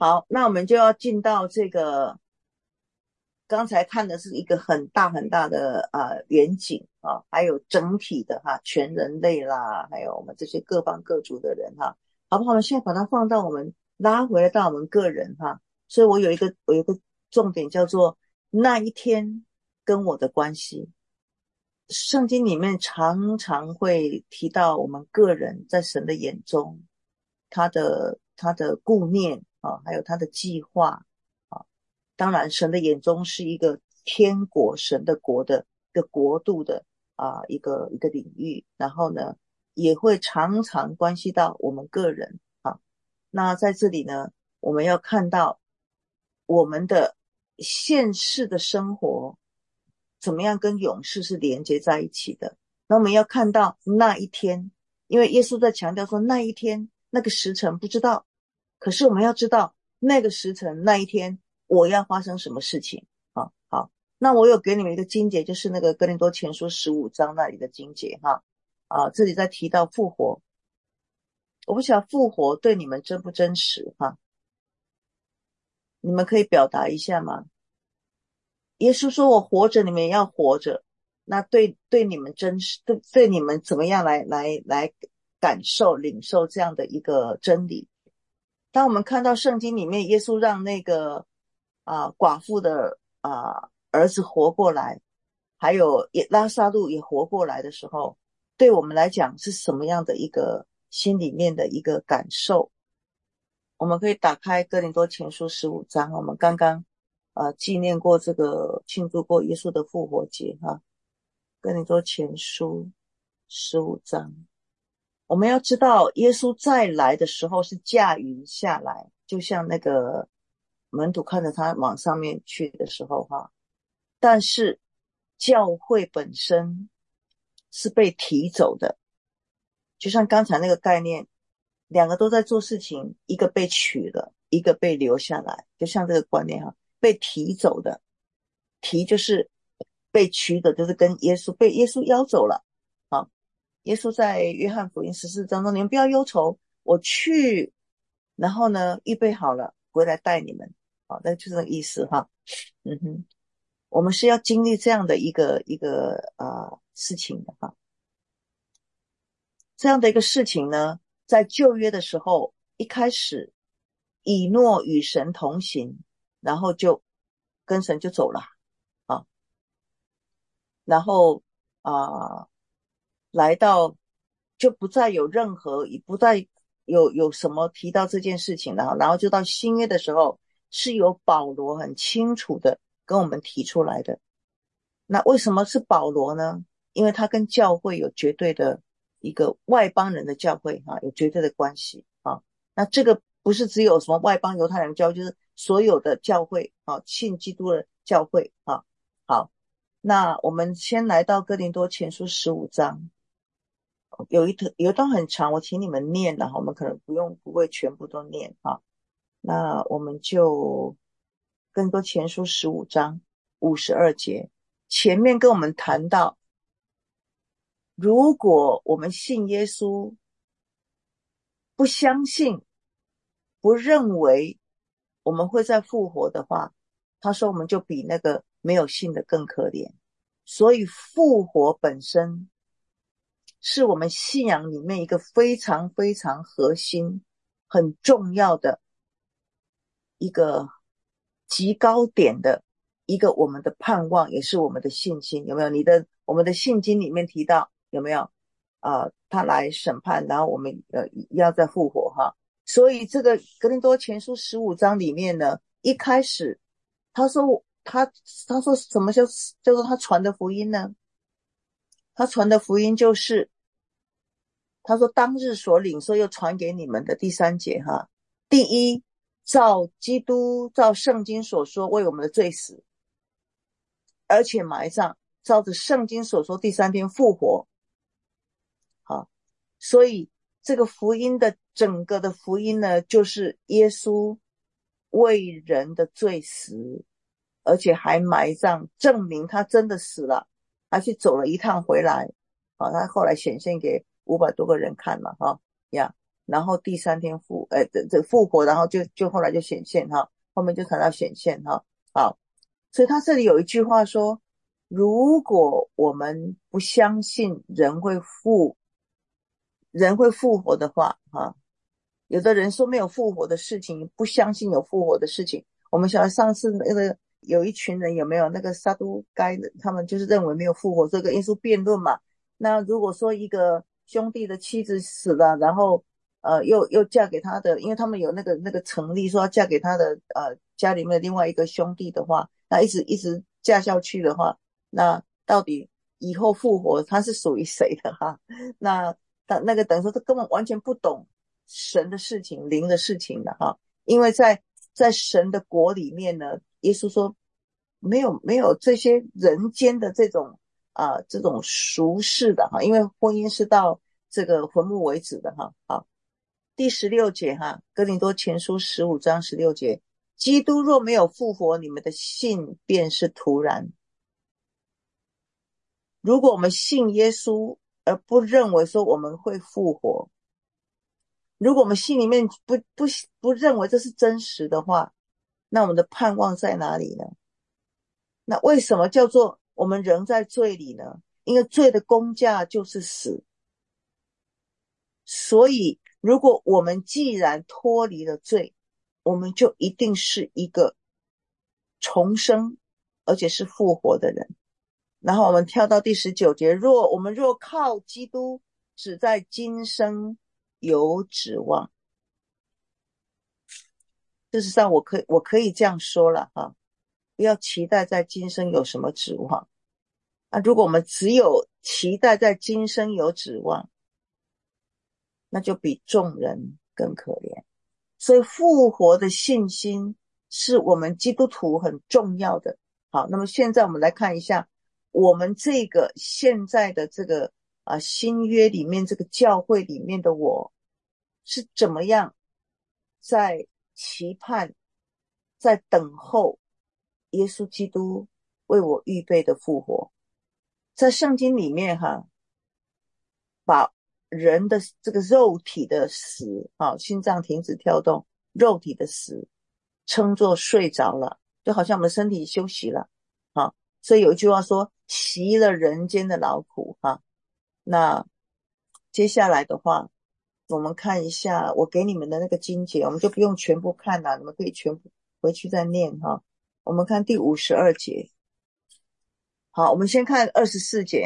好，那我们就要进到这个，刚才看的是一个很大很大的远景啊，还有整体的全人类啦，还有我们这些各邦各族的人好不好？我们现在把它放到我们拉回来到我们个人所以我有一个重点叫做那一天跟我的关系。圣经里面常常会提到我们个人在神的眼中，他的顾念还有他的计划啊。当然，神的眼中是一个天国，神的国的一个国度的一个领域，然后呢，也会常常关系到我们个人那在这里呢，我们要看到我们的现世的生活怎么样跟永世是连接在一起的。那我们要看到那一天，因为耶稣在强调说那一天那个时辰不知道，可是我们要知道那个时辰那一天我要发生什么事情好，那我有给你们一个经节，就是那个哥林多前书15章那里的经节这里在提到复活。我不晓得复活对你们真不真实你们可以表达一下吗？耶稣说我活着，你们也要活着。那对你们真实，对你们怎么样来感受领受这样的一个真理？当我们看到圣经里面耶稣让那个寡妇的儿子活过来，还有拉撒路也活过来的时候，对我们来讲是什么样的一个心里面的一个感受？我们可以打开哥林多前书15章，我们刚刚纪念过这个庆祝过耶稣的复活节哥林多前书15章。我们要知道耶稣再来的时候是驾云下来，就像那个门徒看着他往上面去的时候但是教会本身是被提走的，就像刚才那个概念，两个都在做事情，一个被取了，一个被留下来，就像这个观念被提走的，提就是被取的，就是跟被耶稣邀走了耶稣在约翰福音14章说，你们不要忧愁，我去，然后呢预备好了回来带你们那就是那个意思嗯哼，我们是要经历这样的一个事情的这样的一个事情呢，在旧约的时候，一开始以诺与神同行，然后就跟神就走了啊，然后啊、来到就不再有任何，不再有什么提到这件事情了，然后就到新约的时候，是由保罗很清楚的跟我们提出来的。那为什么是保罗呢？因为他跟教会有绝对的一个外邦人的教会有绝对的关系那这个不是只有什么外邦犹太人教会，就是所有的教会信基督的教会好，那我们先来到哥林多前书15章，有一段很长，我请你们念了我们可能不会全部都念那我们就哥林多前书15章52节，前面跟我们谈到，如果我们信耶稣，不相信，不认为我们会再复活的话，他说我们就比那个没有信的更可怜。所以复活本身是我们信仰里面一个非常非常核心很重要的一个极高点的一个我们的盼望，也是我们的信心。有没有我们的信经里面提到有没有他来审判，然后我们要再复活所以这个哥林多前书15章里面呢，一开始他说什么叫做他传的福音呢？他传的福音就是他说当日所领受又传给你们的第3节第一，照基督照圣经所说为我们的罪死，而且埋葬，照着圣经所说第3天复活所以这个福音的整个的福音呢，就是耶稣为人的罪死，而且还埋葬，证明他真的死了，还去走了一趟回来他后来显现给500多个人看嘛呀然后第三天复活，然后就后来就显现哈，后面就谈到显现哈。好，所以他这里有一句话说，如果我们不相信人会复活的话哈，有的人说没有复活的事情，不相信有复活的事情。我们晓得上次那个有一群人有没有那个撒都该的，他们就是认为没有复活，这个因素辩论嘛。那如果说一个兄弟的妻子死了，然后又嫁给他的，因为他们有那个成立说要嫁给他的家里面的另外一个兄弟的话，那一直嫁下去的话，那到底以后复活他是属于谁的哈？那个等于说他根本完全不懂神的事情、灵的事情的哈，因为在神的国里面呢，耶稣说没有这些人间的这种俗世的哈，因为婚姻是到这个坟墓为止的哈。好，第16节哈，哥林多前书15章16节，基督若没有复活，你们的信便是徒然。如果我们信耶稣而不认为说我们会复活，如果我们心里面不认为这是真实的话，那我们的盼望在哪里呢？那为什么叫做我们仍在罪里呢？因为罪的工价就是死。所以如果我们既然脱离了罪，我们就一定是一个重生而且是复活的人。然后我们跳到第19节，我们若靠基督只在今生有指望。事实上我可以这样说了哈，不要期待在今生有什么指望啊！如果我们只有期待在今生有指望，那就比众人更可怜。所以复活的信心是我们基督徒很重要的。好，那么现在我们来看一下我们这个现在的这个新约里面这个教会里面的我是怎么样在期盼在等候耶稣基督为我预备的复活。在圣经里面把人的这个肉体的死心脏停止跳动，肉体的死称作睡着了，就好像我们身体休息了所以有一句话说习了人间的劳苦那接下来的话我们看一下我给你们的那个经节，我们就不用全部看了，你们可以全部回去再念我们看第52节。好，我们先看24节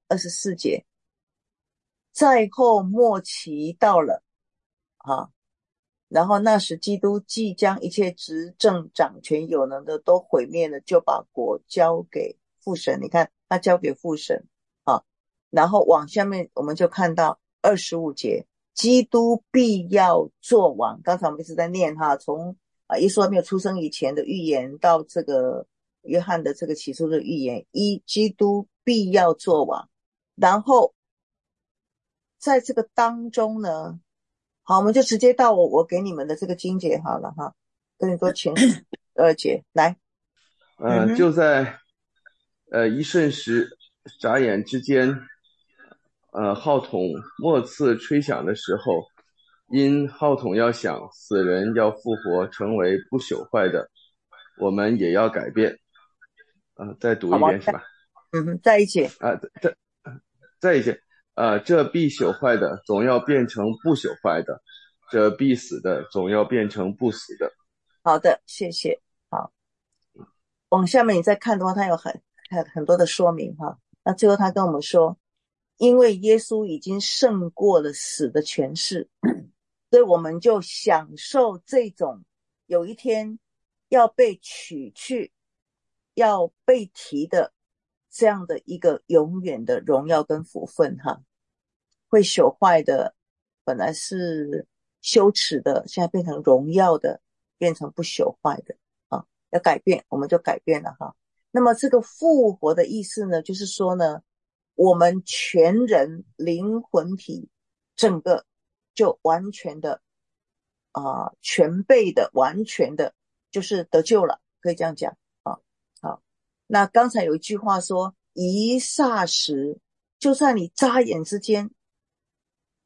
24节，在后末期到了然后那时基督既将一切执政掌权有能的都毁灭了，就把国交给父神。你看他交给父神然后往下面我们就看到25节，基督必要作王。刚才我们一直在念从耶稣还没有出生以前的预言到这个约翰的这个起初的预言，基督必要作王。然后在这个当中呢，好，我们就直接到我给你们的这个经节好了哥林多前书2节来。 就在一瞬时眨眼之间，号筒末次吹响的时候，因号筒要响，死人要复活，成为不朽坏的，我们也要改变。再读一遍是吧？ 再一节再一节这必朽坏的总要变成不朽坏的，这必死的总要变成不死的。 好的，谢谢。好，往下面你再看的话，他有很多的说明那最后他跟我们说，因为耶稣已经胜过了死的权势，所以我们就享受这种有一天要被取去要被提的这样的一个永远的荣耀跟福分会朽坏的本来是羞耻的，现在变成荣耀的，变成不朽坏的要改变，我们就改变了那么这个复活的意思呢，就是说呢，我们全人灵魂体整个就完全的全备的完全的就是得救了，可以这样讲好，那刚才有一句话说一霎时，就算你眨眼之间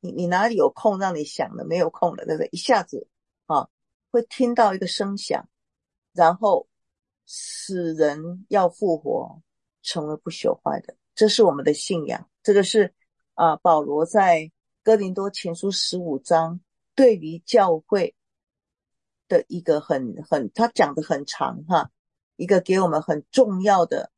你哪里有空让你想的，没有空了，对不对？一下子啊，会听到一个声响，然后死人要复活，成为不朽坏的，这是我们的信仰。这个是保罗在哥林多前书15章对于教会的一个他讲的很长哈，一个给我们很重要的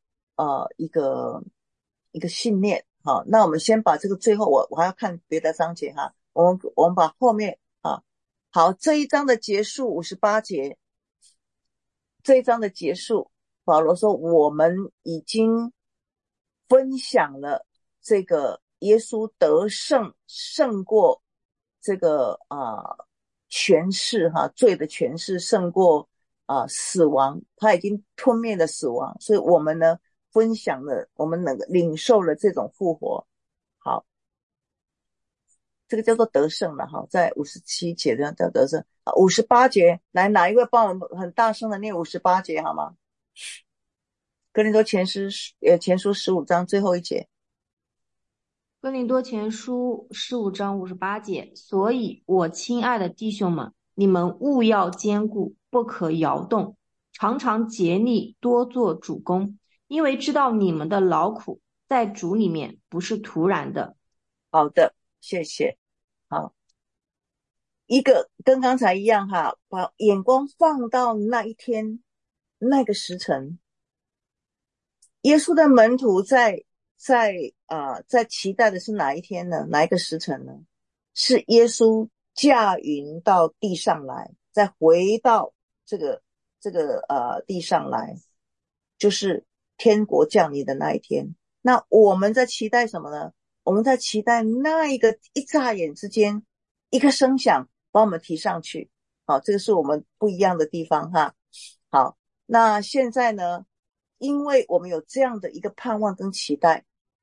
一个信念。好，那我们先把这个最后我还要看别的章节哈，我们把后面好，这一章的结束58节，这一章的结束，保罗说我们已经分享了这个耶稣得胜，胜过这个权势哈，罪的权势胜过死亡，他已经吞灭了死亡，所以我们呢分享了，我们能领受了这种复活。好，这个叫做得胜了哈，在57节的叫得胜。58节，来哪一位帮我们很大声的念58节好吗？哥林多前书15章最后一节。 哥林多前书15章58节，所以我亲爱的弟兄们，你们务要坚固，不可摇动，常常竭力多做主工，因为知道你们的劳苦在主里面不是徒然的。 好的，谢谢。好，一个跟刚才一样哈，把眼光放到那一天那个时辰，耶稣的门徒在期待的是哪一天呢？哪一个时辰呢？是耶稣驾云到地上来，再回到这个地上来，就是天国降临的那一天。那我们在期待什么呢？我们在期待那一个一眨眼之间，一个声响把我们提上去。好，这个是我们不一样的地方哈。好，那现在呢，因为我们有这样的一个盼望跟期待，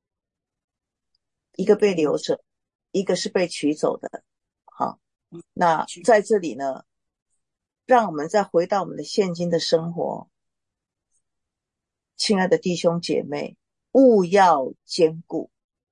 一个被留着，一个是被取走的。好，那在这里呢，让我们再回到我们的现今的生活。亲爱的弟兄姐妹，务要坚固，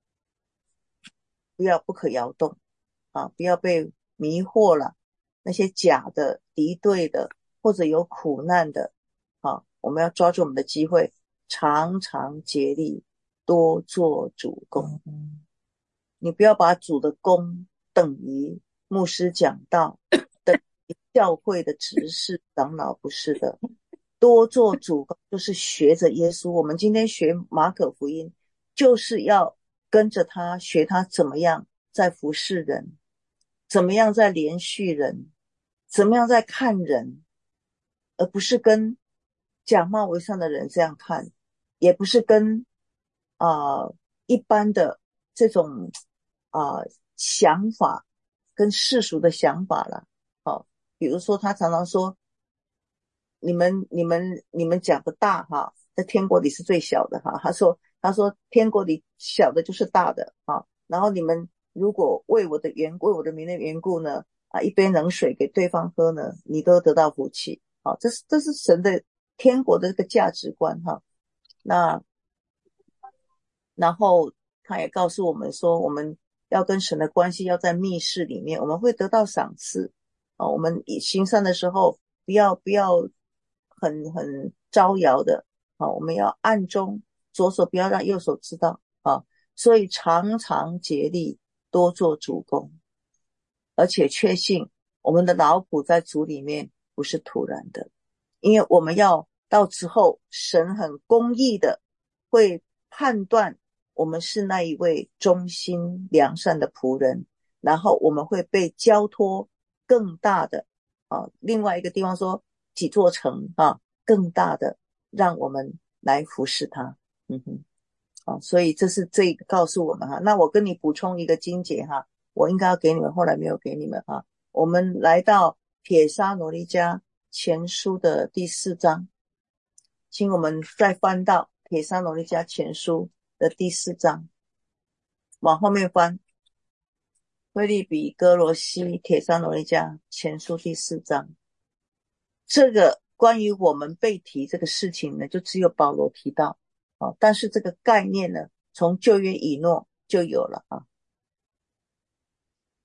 不可摇动不要被迷惑了，那些假的敌对的或者有苦难的我们要抓住我们的机会，常常竭力多做主工。你不要把主的工等于牧师讲道，等于教会的执事长老，不是的。多做主工就是学着耶稣。我们今天学马可福音，就是要跟着他学他怎么样在服侍人，怎么样在连续人，怎么样在看人，而不是跟假冒为善的人这样看，也不是跟一般的这种想法跟世俗的想法啦。比如说他常常说你们讲的大在天国里是最小的他说天国里小的就是大的然后你们如果为我的名的缘故呢一杯冷水给对方喝呢，你都得到福气这是神的天国的这个价值观那然后他也告诉我们说，我们要跟神的关系要在密室里面，我们会得到赏赐我们行善的时候不要很招摇的我们要暗中，左手不要让右手知道所以常常竭力多做主工，而且确信我们的劳苦在主里面不是徒然的，因为我们要到之后神很公义的会判断我们是那一位忠心良善的仆人，然后我们会被交托更大的另外一个地方说几座城更大的让我们来服侍他所以这是这个告诉我们那我跟你补充一个经节我应该要给你们，后来没有给你们我们来到帖撒罗尼迦前书的第4章，请我们再翻到帖撒罗尼迦前书的第4章，往后面翻，腓立比、哥罗西、帖撒罗尼迦前书第4章。这个关于我们被提这个事情呢，就只有保罗提到但是这个概念呢，从旧约以诺就有了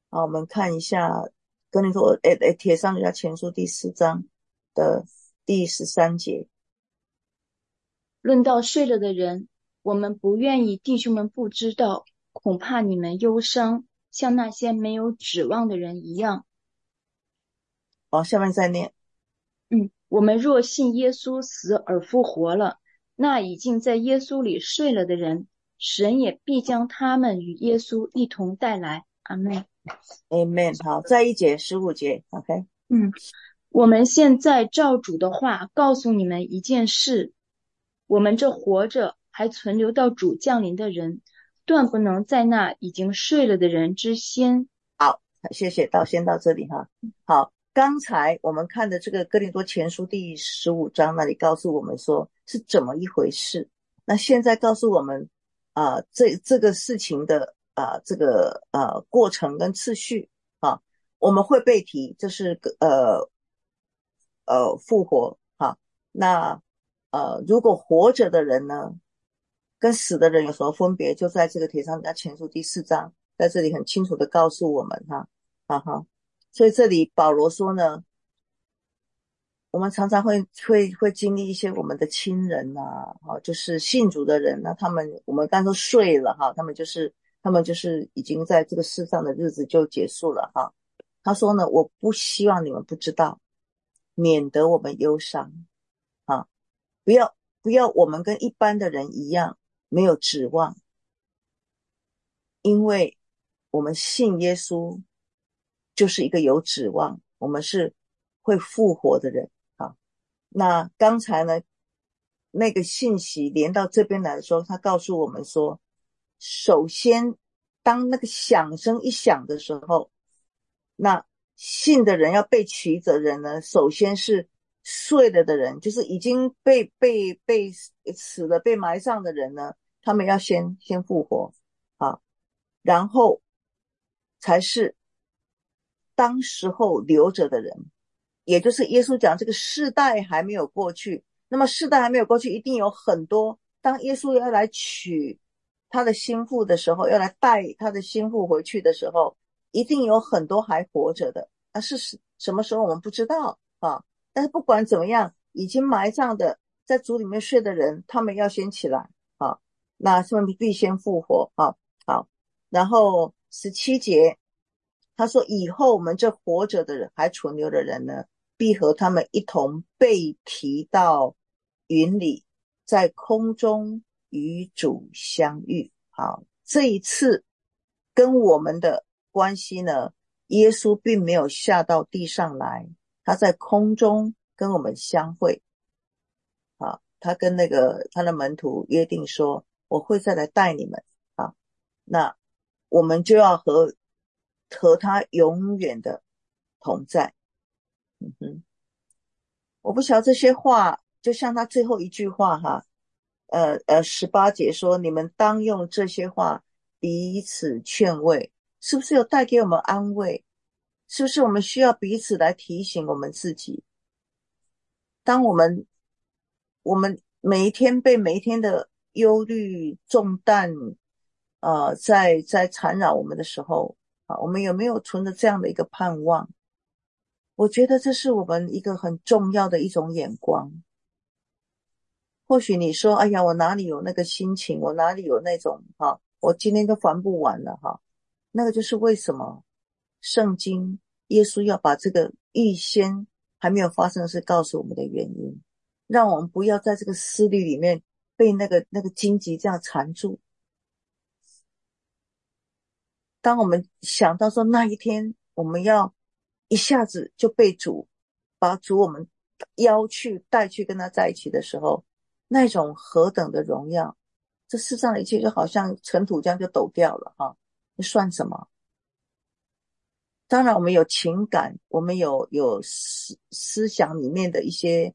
好，我们看一下哥林多帖撒罗尼迦前书第4章的第13节。 论到睡了的人，我们不愿意弟兄们不知道，恐怕你们忧伤，像那些没有指望的人一样。 好，下面再念。 我们若信耶稣死而复活了，那已经在耶稣里睡了的人，神也必将他们与耶稣一同带来。阿们。 Amen。好，再一节15节 ，OK。 我们现在照主的话告诉你们一件事，我们这活着还存留到主降临的人，断不能在那已经睡了的人之先。 好，谢谢，先到这里哈。好，刚才我们看的这个哥林多前书第15章那里告诉我们说是怎么一回事，那现在告诉我们这个事情的这个过程跟次序啊，我们会被提，这是复活哈。那如果活着的人呢，跟死的人有什么分别？就在这个帖撒罗尼迦前书第4章，在这里很清楚的告诉我们哈。所以这里保罗说呢，我们常常会经历一些我们的亲人就是信主的人我们刚说睡了哈，他们就是已经在这个世上的日子就结束了哈。他说呢，我不希望你们不知道，免得我们忧伤啊，不要我们跟一般的人一样没有指望，因为我们信耶稣就是一个有指望，我们是会复活的人啊。那刚才呢，那个信息连到这边来的时候，他告诉我们说，首先当那个响声一响的时候，那信的人要被取的人呢，首先是睡了的人，就是已经被死了被埋葬的人呢，他们要先复活啊，然后才是当时候留着的人，也就是耶稣讲这个世代还没有过去，那么世代还没有过去，一定有很多，当耶稣要来取他的心腹的时候，要来带他的心腹回去的时候，一定有很多还活着的，是什么时候我们不知道啊。但是不管怎么样，已经埋葬的在主里面睡的人，他们要先起来啊，那他们必先复活啊。好，然后17节他说，以后我们这活着的人还存留的人呢，必和他们一同被提到云里，在空中与主相遇。好，这一次跟我们的关系呢，耶稣并没有下到地上来，他在空中跟我们相会。好，他跟他的门徒约定说，我会再来带你们啊，那我们就要和他永远的同在。我不晓得这些话，就像他最后一句话18节说，你们当用这些话彼此劝慰，是不是有带给我们安慰？是不是我们需要彼此来提醒我们自己？当我们每一天被每一天的忧虑重担在缠绕我们的时候我们有没有存着这样的一个盼望？我觉得这是我们一个很重要的一种眼光。或许你说，哎呀，我哪里有那个心情，我哪里有那种我今天都烦不完了那个就是为什么圣经耶稣要把这个预先还没有发生的事告诉我们的原因，让我们不要在这个思虑里面被那个荆棘这样缠住。当我们想到说那一天我们要一下子就被把主我们带去跟他在一起的时候，那种何等的荣耀，这世上的一切就好像尘土这样就抖掉了那算什么？当然我们有情感，我们有思想里面的一些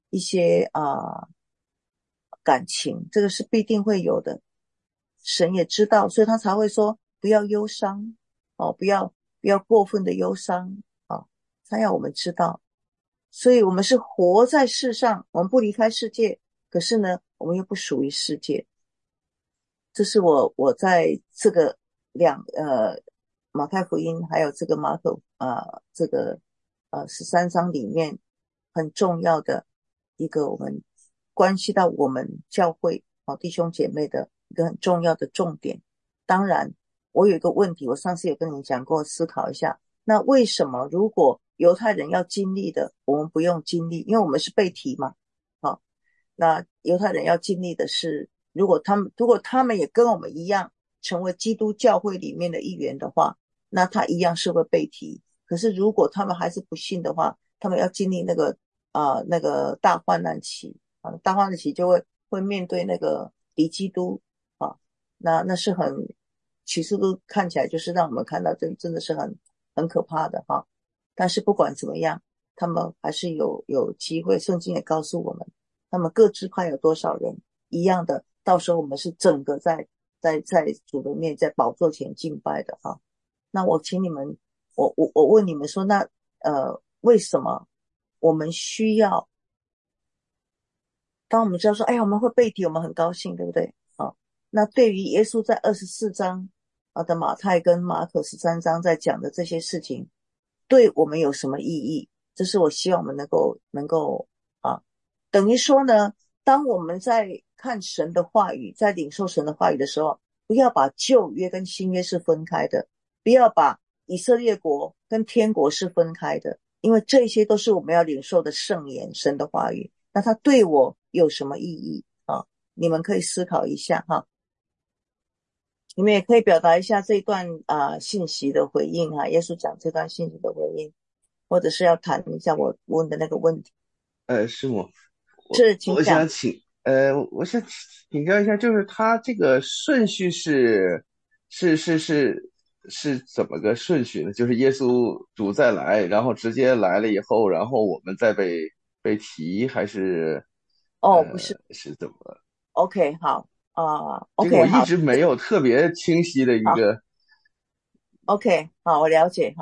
感情，这个是必定会有的，神也知道，所以他才会说不要忧伤不要过分的忧伤他要我们知道，所以我们是活在世上，我们不离开世界，可是呢我们又不属于世界。这是我在这个马太福音还有这个马可这个13章里面很重要的一个我们关系到我们教会弟兄姐妹的一个很重要的重点。当然我有一个问题，我上次有跟你们讲过，思考一下，那为什么如果犹太人要经历的我们不用经历？因为我们是被提嘛。那犹太人要经历的是，如果他们也跟我们一样成为基督教会里面的一员的话，那他一样是会被提。可是如果他们还是不信的话，他们要经历那个大患难期大患难期就会面对那个敌基督那是很启示录看起来就是让我们看到真的是很可怕的但是不管怎么样，他们还是有机会，圣经也告诉我们，他们各支派有多少人一样的，到时候我们是整个在主的面在宝座前敬拜的那我请你们，我问你们说，那为什么我们需要，当我们知道说我们会被提，我们很高兴，对不对那对于耶稣在24章的马太跟马可13章在讲的这些事情，对我们有什么意义？这是我希望我们能够等于说呢，当我们在看神的话语，在领受神的话语的时候，不要把旧约跟新约是分开的，不要把以色列国跟天国是分开的，因为这些都是我们要领受的圣言，神的话语。那它对我有什么意义你们可以思考一下你们也可以表达一下这一段信息的回应耶稣讲这段信息的回应，或者是要谈一下我问的那个问题。 师母， 请讲。 我想请教一下，就是他这个顺序是怎么个顺序呢？就是耶稣主再来，然后直接来了以后，然后我们再被提，还是不是是怎么 ？OK 好这个我一直没有特别清晰的一个。 OK 好，我了解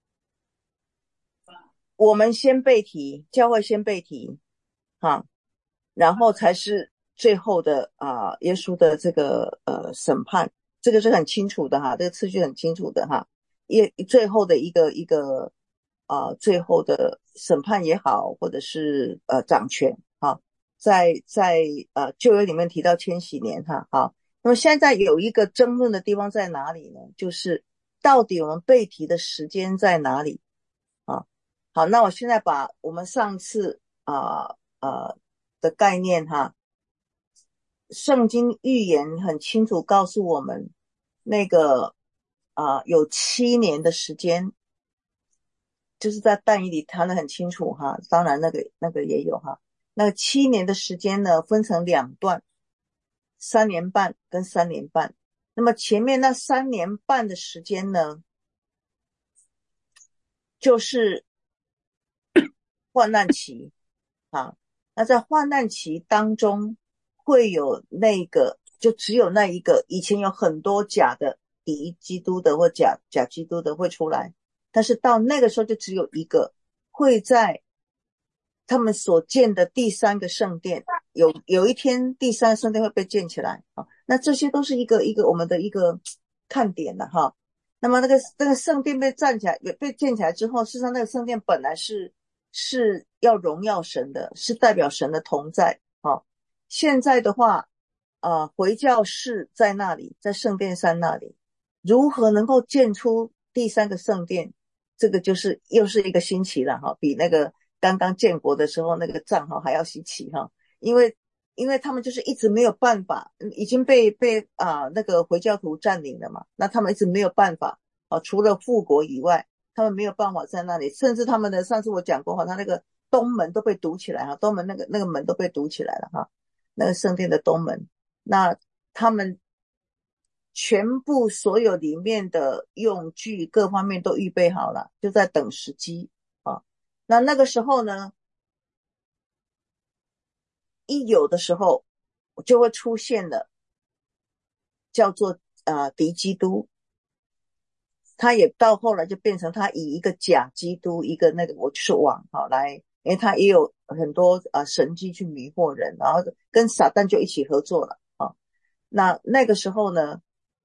我们先被提，教会先被提然后才是最后的耶稣的这个审判，这个是很清楚的这个次序很清楚的最后的一个最后的审判也好，或者是掌权在旧约里面提到千禧年那么现在有一个争论的地方在哪里呢？就是到底我们被提的时间在哪里好，那我现在把我们上次的概念圣经预言很清楚告诉我们，那个有7年的时间，就是在但以理谈得很清楚当然那个也有那7年的时间呢分成2段，3年半跟3年半。那么前面那3年半的时间呢，就是患难期那在患难期当中会有那个，就只有那一个，以前有很多假的敌基督的或假基督的会出来，但是到那个时候就只有一个会在他们所建的第3个圣殿，有一天第3个圣殿会被建起来那这些都是一个我们的一个看点那么那个圣殿被建起来之后，事实上那个圣殿本来是要荣耀神的，是代表神的同在现在的话回教士在那里，在圣殿山那里，如何能够建出第3个圣殿，这个就是又是一个新奇了比那个刚刚建国的时候那个仗还要稀奇因为他们就是一直没有办法，已经被那个回教徒占领了嘛，那他们一直没有办法除了复国以外，他们没有办法在那里，甚至他们的上次我讲过他那个东门都被堵起来东门那个门都被堵起来了那个圣殿的东门，那他们全部所有里面的用具各方面都预备好了，就在等时机那个时候呢，一有的时候就会出现了叫做敌基督，他也到后来就变成他以一个假基督，一个那个我就是网来，因为他也有很多神迹去迷惑人，然后跟撒旦就一起合作了那个时候呢，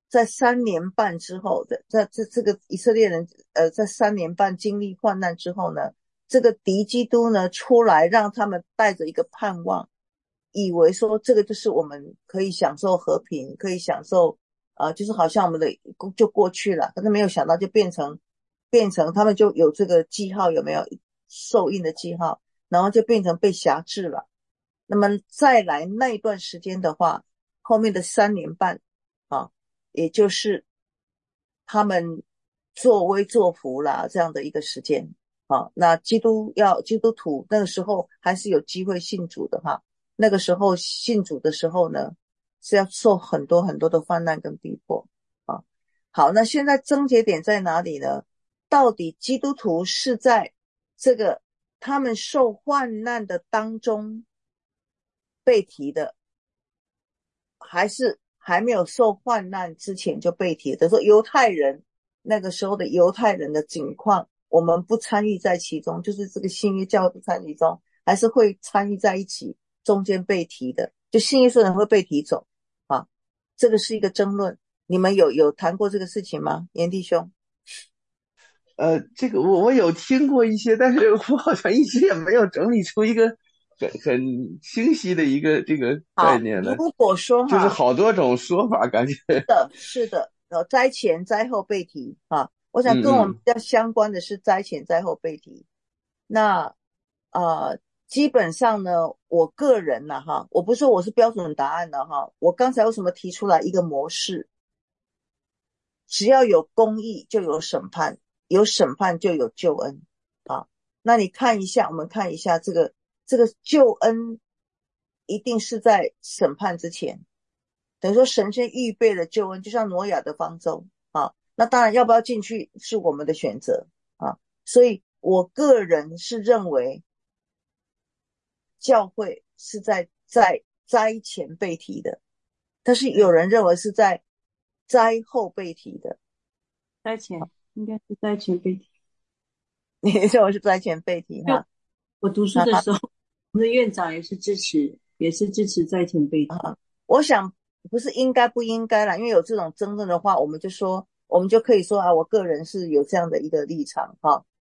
在3年半之后的，这个以色列人在3年半经历患难之后呢，这个敌基督呢出来，让他们带着一个盼望，以为说这个就是我们可以享受和平，可以享受就是好像我们的就过去了，可是没有想到就变成他们就有这个记号，有没有受印的记号，然后就变成被辖制了。那么再来那一段时间的话，后面的3年半也就是他们作威作福啦这样的一个时间那基督徒那个时候还是有机会信主的那个时候信主的时候呢，是要受很多很多的患难跟逼迫好，那现在症结点在哪里呢？到底基督徒是在这个他们受患难的当中被提的，还是还没有受患难之前就被提的？说犹太人那个时候的犹太人的境况，我们不参与在其中，就是这个新约教会不参与中，还是会参与在一起，中间被提的，就新约说人会被提走这个是一个争论。你们有谈过这个事情吗，严弟兄？ 这个我有听过一些，但是我好像一直也没有整理出一个很清晰的一个这个概念的。 如果说就是好多种说法，感觉是的，灾前灾后被提我想跟我们比较相关的是灾前灾后被提。那基本上呢，我个人我不是说我是标准答案的我刚才为什么提出来一个模式？只要有公义就有审判，有审判就有救恩那你看一下，我们看一下这个救恩一定是在审判之前，等于说神先预备了救恩，就像挪亚的方舟那当然要不要进去是我们的选择所以我个人是认为教会是在灾前被提的，但是有人认为是在灾后被提的。 灾前应该是灾前被提。 你认为是灾前被提我读书的时候，我们的院长也是支持灾前被提我想不是应该不应该啦，因为有这种争论的话，我们就可以说我个人是有这样的一个立场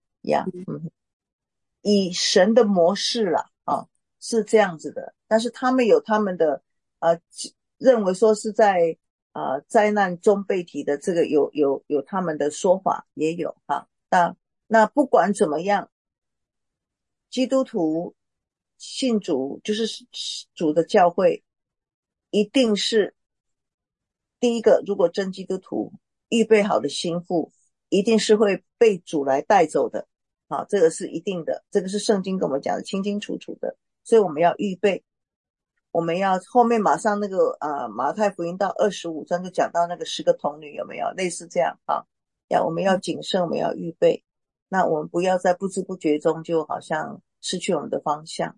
以神的模式啦是这样子的，但是他们有他们的认为说是在灾难中被提的，这个有他们的说法也有那不管怎么样，基督徒信主就是主的教会，一定是第一个，如果真基督徒预备好的心腹，一定是会被主来带走的这个是一定的，这个是圣经跟我们讲的清清楚楚的，所以我们要预备，我们要后面马上那个马太福音到25章就讲到那个10个童女，有没有类似这样我们要谨慎，我们要预备，那我们不要在不知不觉中就好像失去我们的方向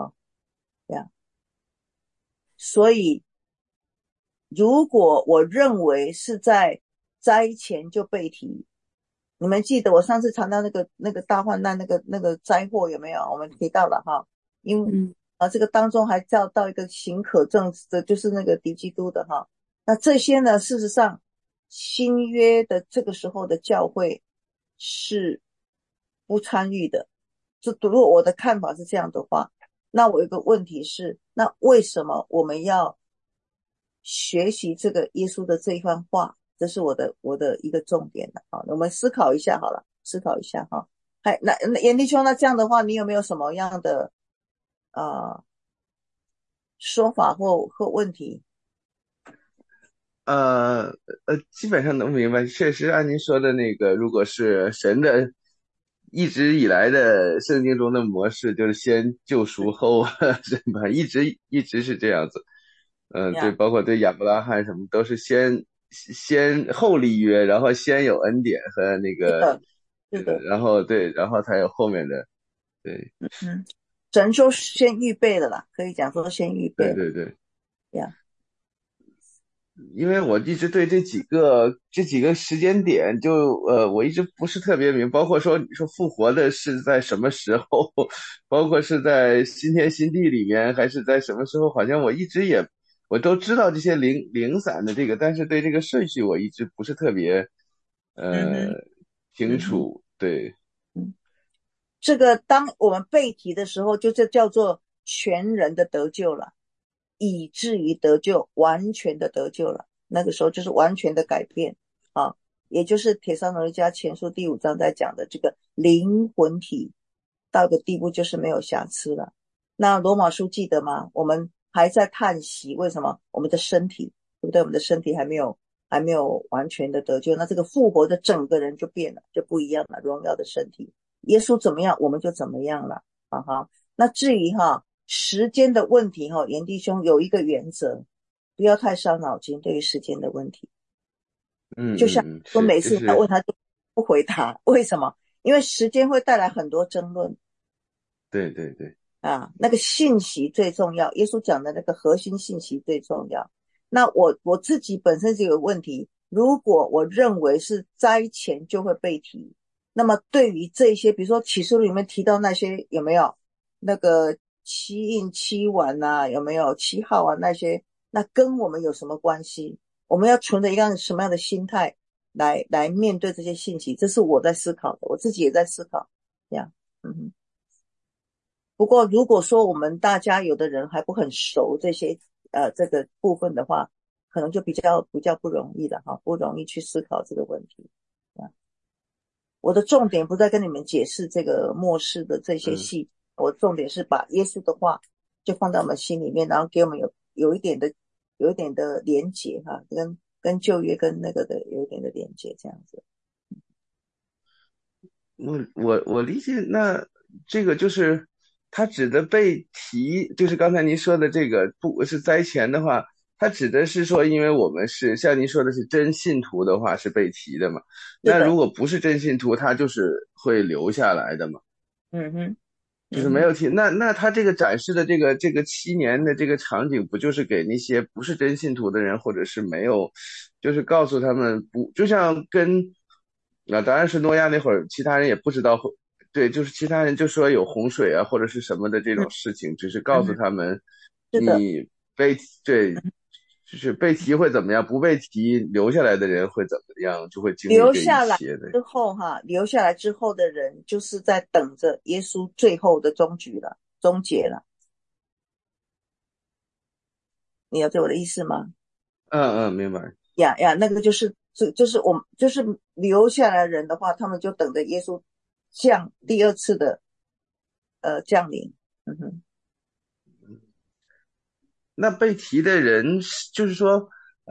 所以如果我认为是在灾前就被提，你们记得我上次谈到那个大患难那个灾祸有没有？我们提到了因为这个当中还叫到一个行可证的，就是那个敌基督的那这些呢，事实上新约的这个时候的教会是不参与的。如果我的看法是这样的话，那我有一个问题是，那为什么我们要学习这个耶稣的这一番话？这是我的一个重点我们思考一下好了，思考一下那严弟兄，那这样的话你有没有什么样的说法或问题？ 基本上能明白，确实按您说的那个，如果是神的一直以来的圣经中的模式，就是先救赎后审判，一直是这样子。对，包括对亚伯拉罕什么都是先后立约，然后先有恩典和那个，然后对，然后才有后面的，对。 神说先预备了啦，可以讲说先预备了。 对。因为我一直对这几个时间点我一直不是特别明白，包括说你说复活的是在什么时候，包括是在新天新地里面还是在什么时候，好像我一直也我都知道这些零散的这个，但是对这个顺序我一直不是特别嗯清哼， 楚。对， 嗯，这个当我们背题的时候，就这叫做全人的得救了，以至于得救，完全的得救了。那个时候就是完全的改变啊，也就是帖撒罗尼迦前书第5章在讲的这个灵魂体到个地步就是没有瑕疵了。那罗马书记得吗？我们还在叹息，为什么？我们的身体，对不对？我们的身体还没有完全的得救，那这个复活的整个人就变了，就不一样了，荣耀的身体。耶稣怎么样，我们就怎么样了。啊哈，那至于时间的问题严弟兄有一个原则，不要太伤脑筋，对于时间的问题。就像我是， 每次就是问他都不回答，为什么？因为时间会带来很多争论对对对， 啊，那个信息最重要，耶稣讲的那个核心信息最重要。那我自己本身就有问题，如果我认为是灾前就会被提，那么对于这些，比如说启示录里面提到那些有没有那个七印七碗啊，有没有7号啊那些，那跟我们有什么关系？我们要存着一个什么样的心态来面对这些信息？这是我在思考的，我自己也在思考。这样，嗯哼。不过如果说我们大家有的人还不很熟这些这个部分的话，可能就比较不容易了不容易去思考这个问题。我的重点不在跟你们解释这个末世的这些细，我重点是把耶稣的话就放到我们心里面，然后给我们有一点的连结跟旧约跟那个的有一点的连结，这样子。 我理解，那这个就是他指的被提，就是刚才您说的这个，不是灾前的话，他指的是说，因为我们是像您说的是真信徒的话是被提的嘛，那如是的， 果不是真信徒，他就是会留下来的嘛， 嗯哼， 就是嗯哼。 没有提。那他这个展示的这个7年的这个场景，不就是给那些不是真信徒的人，或者是没有，就是告诉他们不，就像跟。当然是诺亚那会儿，其他人也不知道会，对，就是其他人就说有洪水啊或者是什么的这嗯种事情，只是告诉嗯哼， 他们是的。 你被对，就是被提会怎么样，不被提留下来的人会怎么样，就会经历这一留下来切的。 之后留下来之后的人就是在等着耶稣最后的终结了。你了解我的意思吗？ 明白。 那个就是我们就是留下来的人的话，他们就等着耶稣第二次的降临。嗯哼。 那被提的人就是说，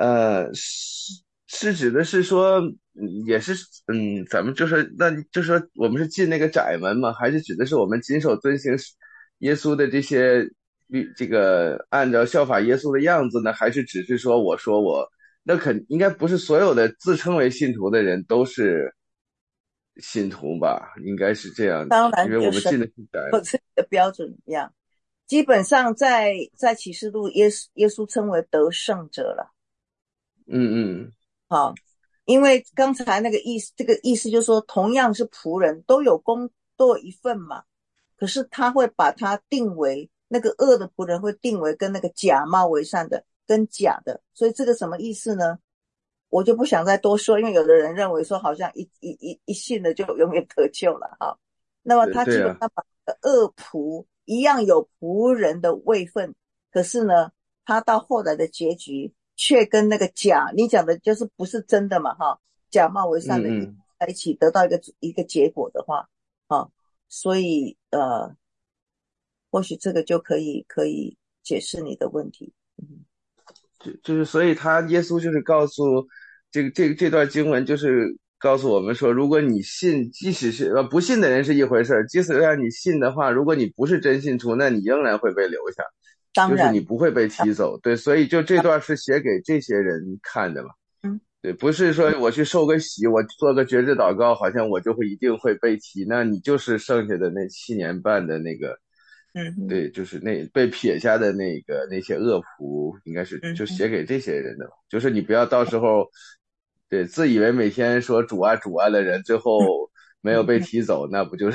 是指的是说，也是，咱们就说，那就说我们是进那个窄门吗？还是指的是我们谨守遵行耶稣的这些这个按照效法耶稣的样子呢？还是只是说我那应该不是所有的自称为信徒的人都是信徒吧？应该是这样， 当因为我们然就是进的是窄门。 有自己的标准一样。基本上在启示录耶稣称为得胜者了。 嗯嗯好，因为刚才那个意思，这个意思就是说，同样是仆人，都有一份嘛。可是他会把它定为那个恶的仆人会定为跟那个假冒为善的，跟假的。所以这个什么意思呢？我就不想再多说，因为有的人认为说，好像一信了就永远得救了那么他基对啊。 本上把恶仆一样有仆人的位分，可是呢，他到后来的结局却跟那个你讲的就是不是真的嘛假冒为善的嗯嗯。 在一起得到一个结果的话所以或许这个就可以解释你的问题。 就是所以耶稣就是告诉这段经文，就是告诉我们说，如果你信，即使是不信的人是一回事儿，即使让你信的话，如果你不是真信徒，那你仍然会被留下，就是你当然， 不会被提走。对，所以就这段是写给这些人看的嘛。 嗯对，不是说我去受个洗，我做个绝志祷告，好像我就一定会被提，那你就是剩下的那7年半的那个。 嗯对，就是被撇下的那些恶仆，应该是就嗯写给这些人的，就是你不要到时候，对，自以为每天说主啊主啊的人，最后没有被嗯提走，那不就是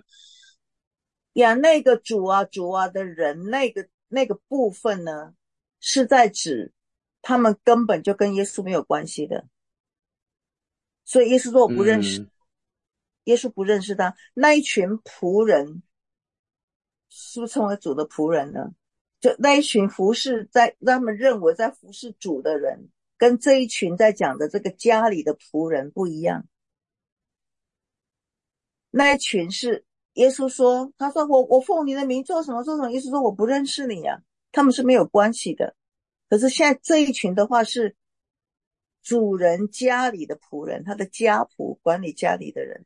那个主啊的人，那个部分呢， 是在指他们根本就跟耶稣没有关系的。所以耶稣说我不认识，耶稣不认识他。那一群仆人是不是称为主的仆人呢？就那一群服侍在他们认为在服侍主的人，跟这一群在讲的这个家里的仆人不一样。那一群是耶稣说，他说我奉你的名做什么做什么，耶稣说我不认识你啊，他们是没有关系的。可是现在这一群的话是主人家里的仆人，他的家仆管理家里的人，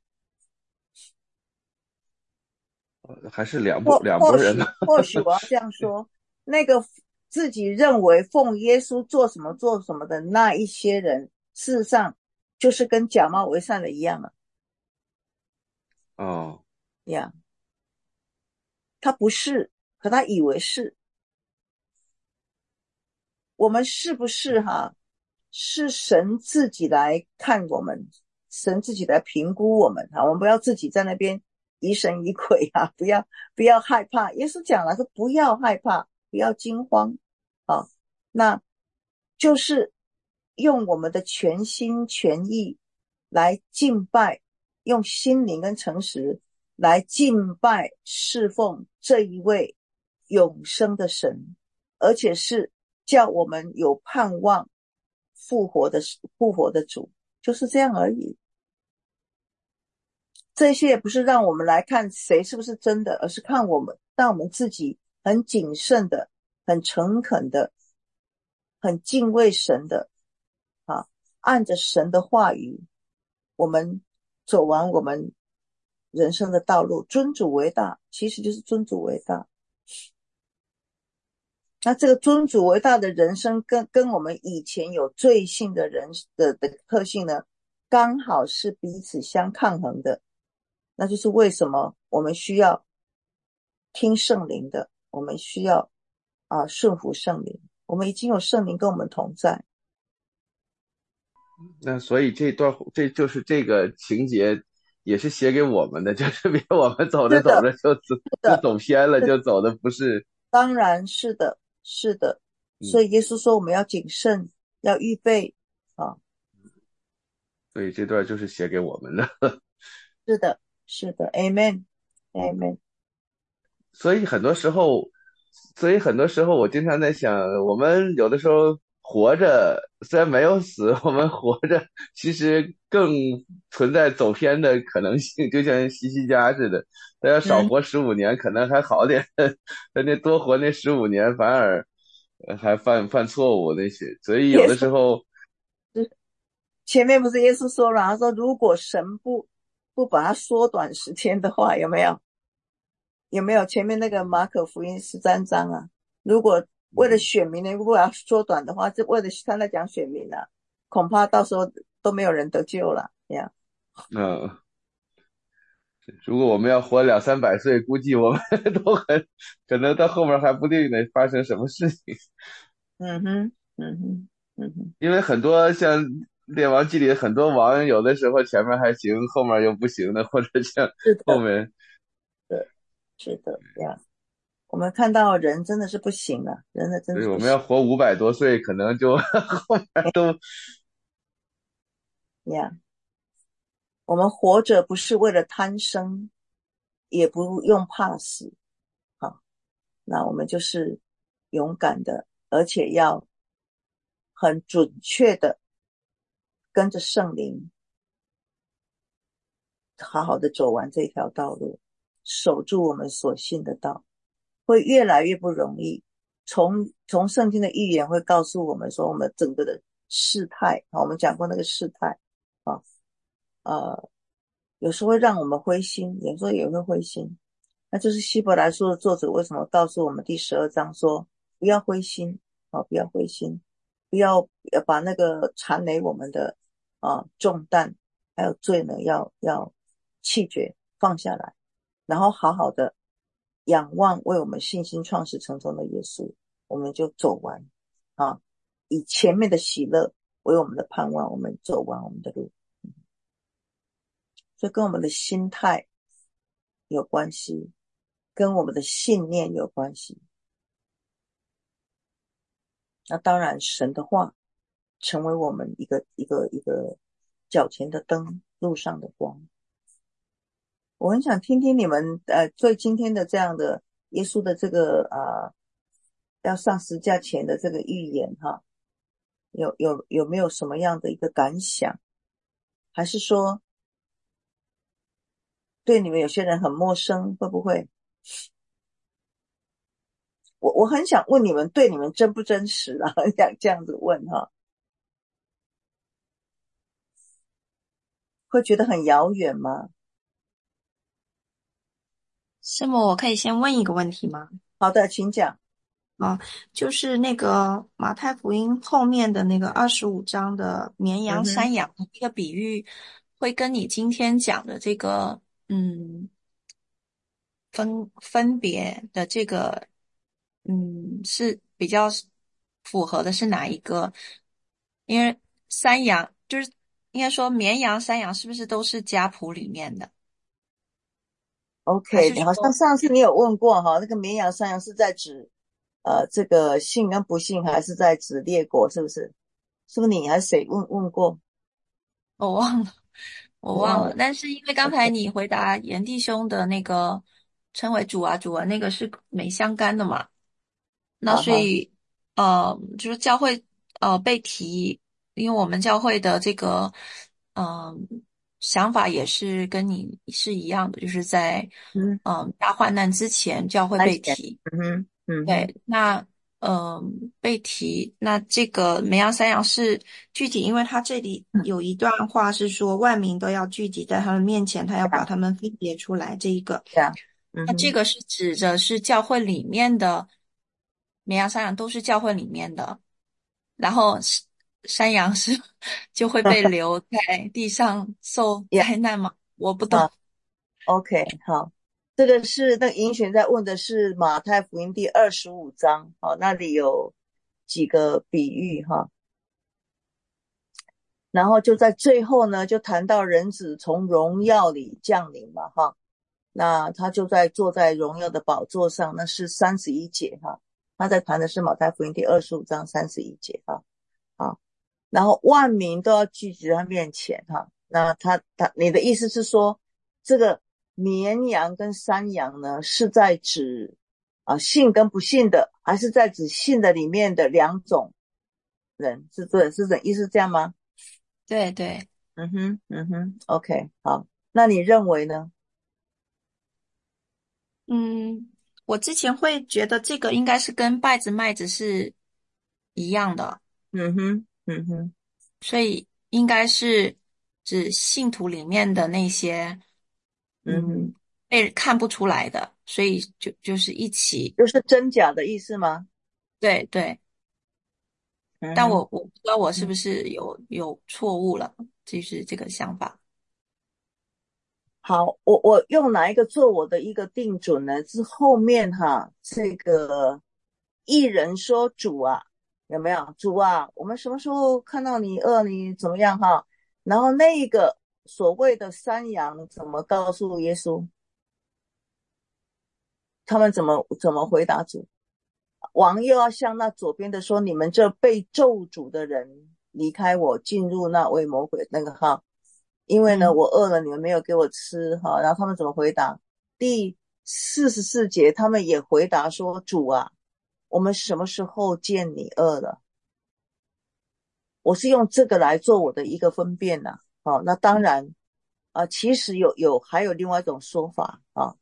还是两拨人嘛。 或许我要这样说，那个自己认为奉耶稣做什么做什么的那一些人，事实上就是跟假冒为善的一样了。 哦， 呀，他不是，可他以为是。我们是不是是神自己来看我们，神自己来评估我们我们不要自己在那边疑神疑鬼不要害怕。耶稣讲了说不要害怕，不要惊慌那就是用我们的全心全意来敬拜，用心灵跟诚实来敬拜侍奉这一位永生的神，而且是叫我们有盼望复活的主，就是这样而已。这些也不是让我们来看谁是不是真的，而是看让我们自己很谨慎的，很诚恳的，很敬畏神的按着神的话语，我们走完我们人生的道路。尊主为大，其实就是尊主为大。那这个尊主为大的人生跟我们以前有罪性的人的特性呢，刚好是彼此相抗衡的。那就是为什么我们需要听圣灵的，我们需要顺服圣灵。我们已经有圣灵跟我们同在。 那所以这就是这个情节也是写给我们的，就是别我们走着走着就走偏了，就走的不是。 当然是的，是的。所以耶稣说我们要谨慎，要预备所以这段就是写给我们的。 是的，是的 ，Amen， Amen。 所以很多时候我经常在想，我们有的时候活着虽然没有死，我们活着其实更存在走偏的可能性，就像西西家似的，他要少活15年可能还好点，他那多活那15年反而还犯错误那些，所以有的时候前面不是耶稣说了，他说如果神不把它缩短时间的话，有没有前面那个马可福音13章如果为了选民呢，如果要缩短的话，就为了他在讲选民恐怕到时候都没有人得救了呀。 如果我们要活200-300岁，估计我们都可能到后面还不定能发生什么事情。因为很多像列王纪里很多王，有的时候前面还行，后面又不行的，或者像后面是的呀。我们看到人真的是不行了，人的真的是不行。 我们要活500多岁，可能就后面都呀。我们活着不是为了贪生，也不用怕死那我们就是勇敢的，而且要很准确的跟着圣灵好好的走完这条道路，守住我们所信的道，会越来越不容易。从圣经的预言会告诉我们说，我们整个的事态我们讲过那个事态有时候会让我们灰心，有时候也会灰心。那就是希伯来书的作者为什么告诉我们第12章说不要灰心不要灰心，不要把那个缠累我们的重担还有罪呢要弃绝放下来，然后好好的仰望为我们信心创始成终的耶稣，我们就走完以前面的喜乐为我们的盼望，我们走完我们的路。所以跟我们的心态有关系，跟我们的信念有关系。 那当然神的话成为我们一个脚前的灯，路上的光。我很想听听你们对今天的这样的耶稣的这个要上十字架前的这个预言哈，有没有什么样的一个感想？还是说对你们有些人很陌生，会不会？我很想问你们，对你们真不真实啊？很想这样子问哈，会觉得很遥远吗？ 师母，我可以先问一个问题吗？ 好的，请讲。 就是那个马太福音后面的那个25章的绵羊、 嗯哼， 山羊的一个比喻，会跟你今天讲的这个分别的这个是比较符合的是哪一个？因为山羊就是应该说绵羊、山羊是不是都是家谱里面的？还 OK， 是说好像上次你有问过哈，那个绵羊、山羊是在指这个信跟不信，还是在指列国？是不是？是不是你还是谁问过？ 我忘了？我忘了， 你忘了但是因为刚才 ？OK， 你回答严弟兄的那个称为主啊主啊，那个是没相干的嘛，那好好， 所以就是教会被提，因为我们教会的这个呃想法也是跟你是一样的，就是在嗯， 大患难之前教会安全， 被提。 嗯哼，嗯哼， 对，那被提，那这个绵羊山羊是具体，因为他这里有一段话是说万民都要聚集在他们面前，他要把他们分别出来。这一个， 这样，嗯那这哼， 个是指着是教会里面的绵羊山羊都是教会里面的，然后山羊是就会被留在地上受呀， 灾难吗？我不懂。 好，OK，好，这个是那个银璇在问的是马太福音第25章，好，那里有几个比喻哈，然后就在最后呢，就谈到人子从荣耀里降临嘛哈，那他就坐在荣耀的宝座上，那是31节哈，他在谈的是马太福音第25章31节哈，好，然后万民都要聚集在他面前哈，那你的意思是说，这个绵羊跟山羊呢，是在指信跟不信的，还是在指信的里面的两种人？是这意思这样吗？ 对对。 嗯哼，嗯哼，OK，好，那你认为呢？ 嗯，我之前会觉得这个应该是跟稗子、麦子是一样的， 嗯哼，嗯哼， 所以应该是指信徒里面的那些， 嗯哼， 被看不出来的，所以就是一起， 就是真假的意思吗？ 对对。但我嗯哼， 不知道我是嗯， 不是有错误了，就是这个想法。 好，我用哪一个做我的一个定准呢？是后面哈，这个艺人说主啊，有没有主啊？我们什么时候看到你饿，你怎么样哈？然后那个所谓的山羊怎么告诉耶稣？他们怎么回答主？王又要向那左边的说：你们这被咒诅的人，离开我，进入那为魔鬼那个哈。因为呢， 嗯我饿了，你们没有给我吃哈。然后他们怎么回答？第44节，他们也回答说：主啊，我们什么时候见你饿了？我是用这个来做我的一个分辨呐。好，那当然其实还有另外一种说法啊。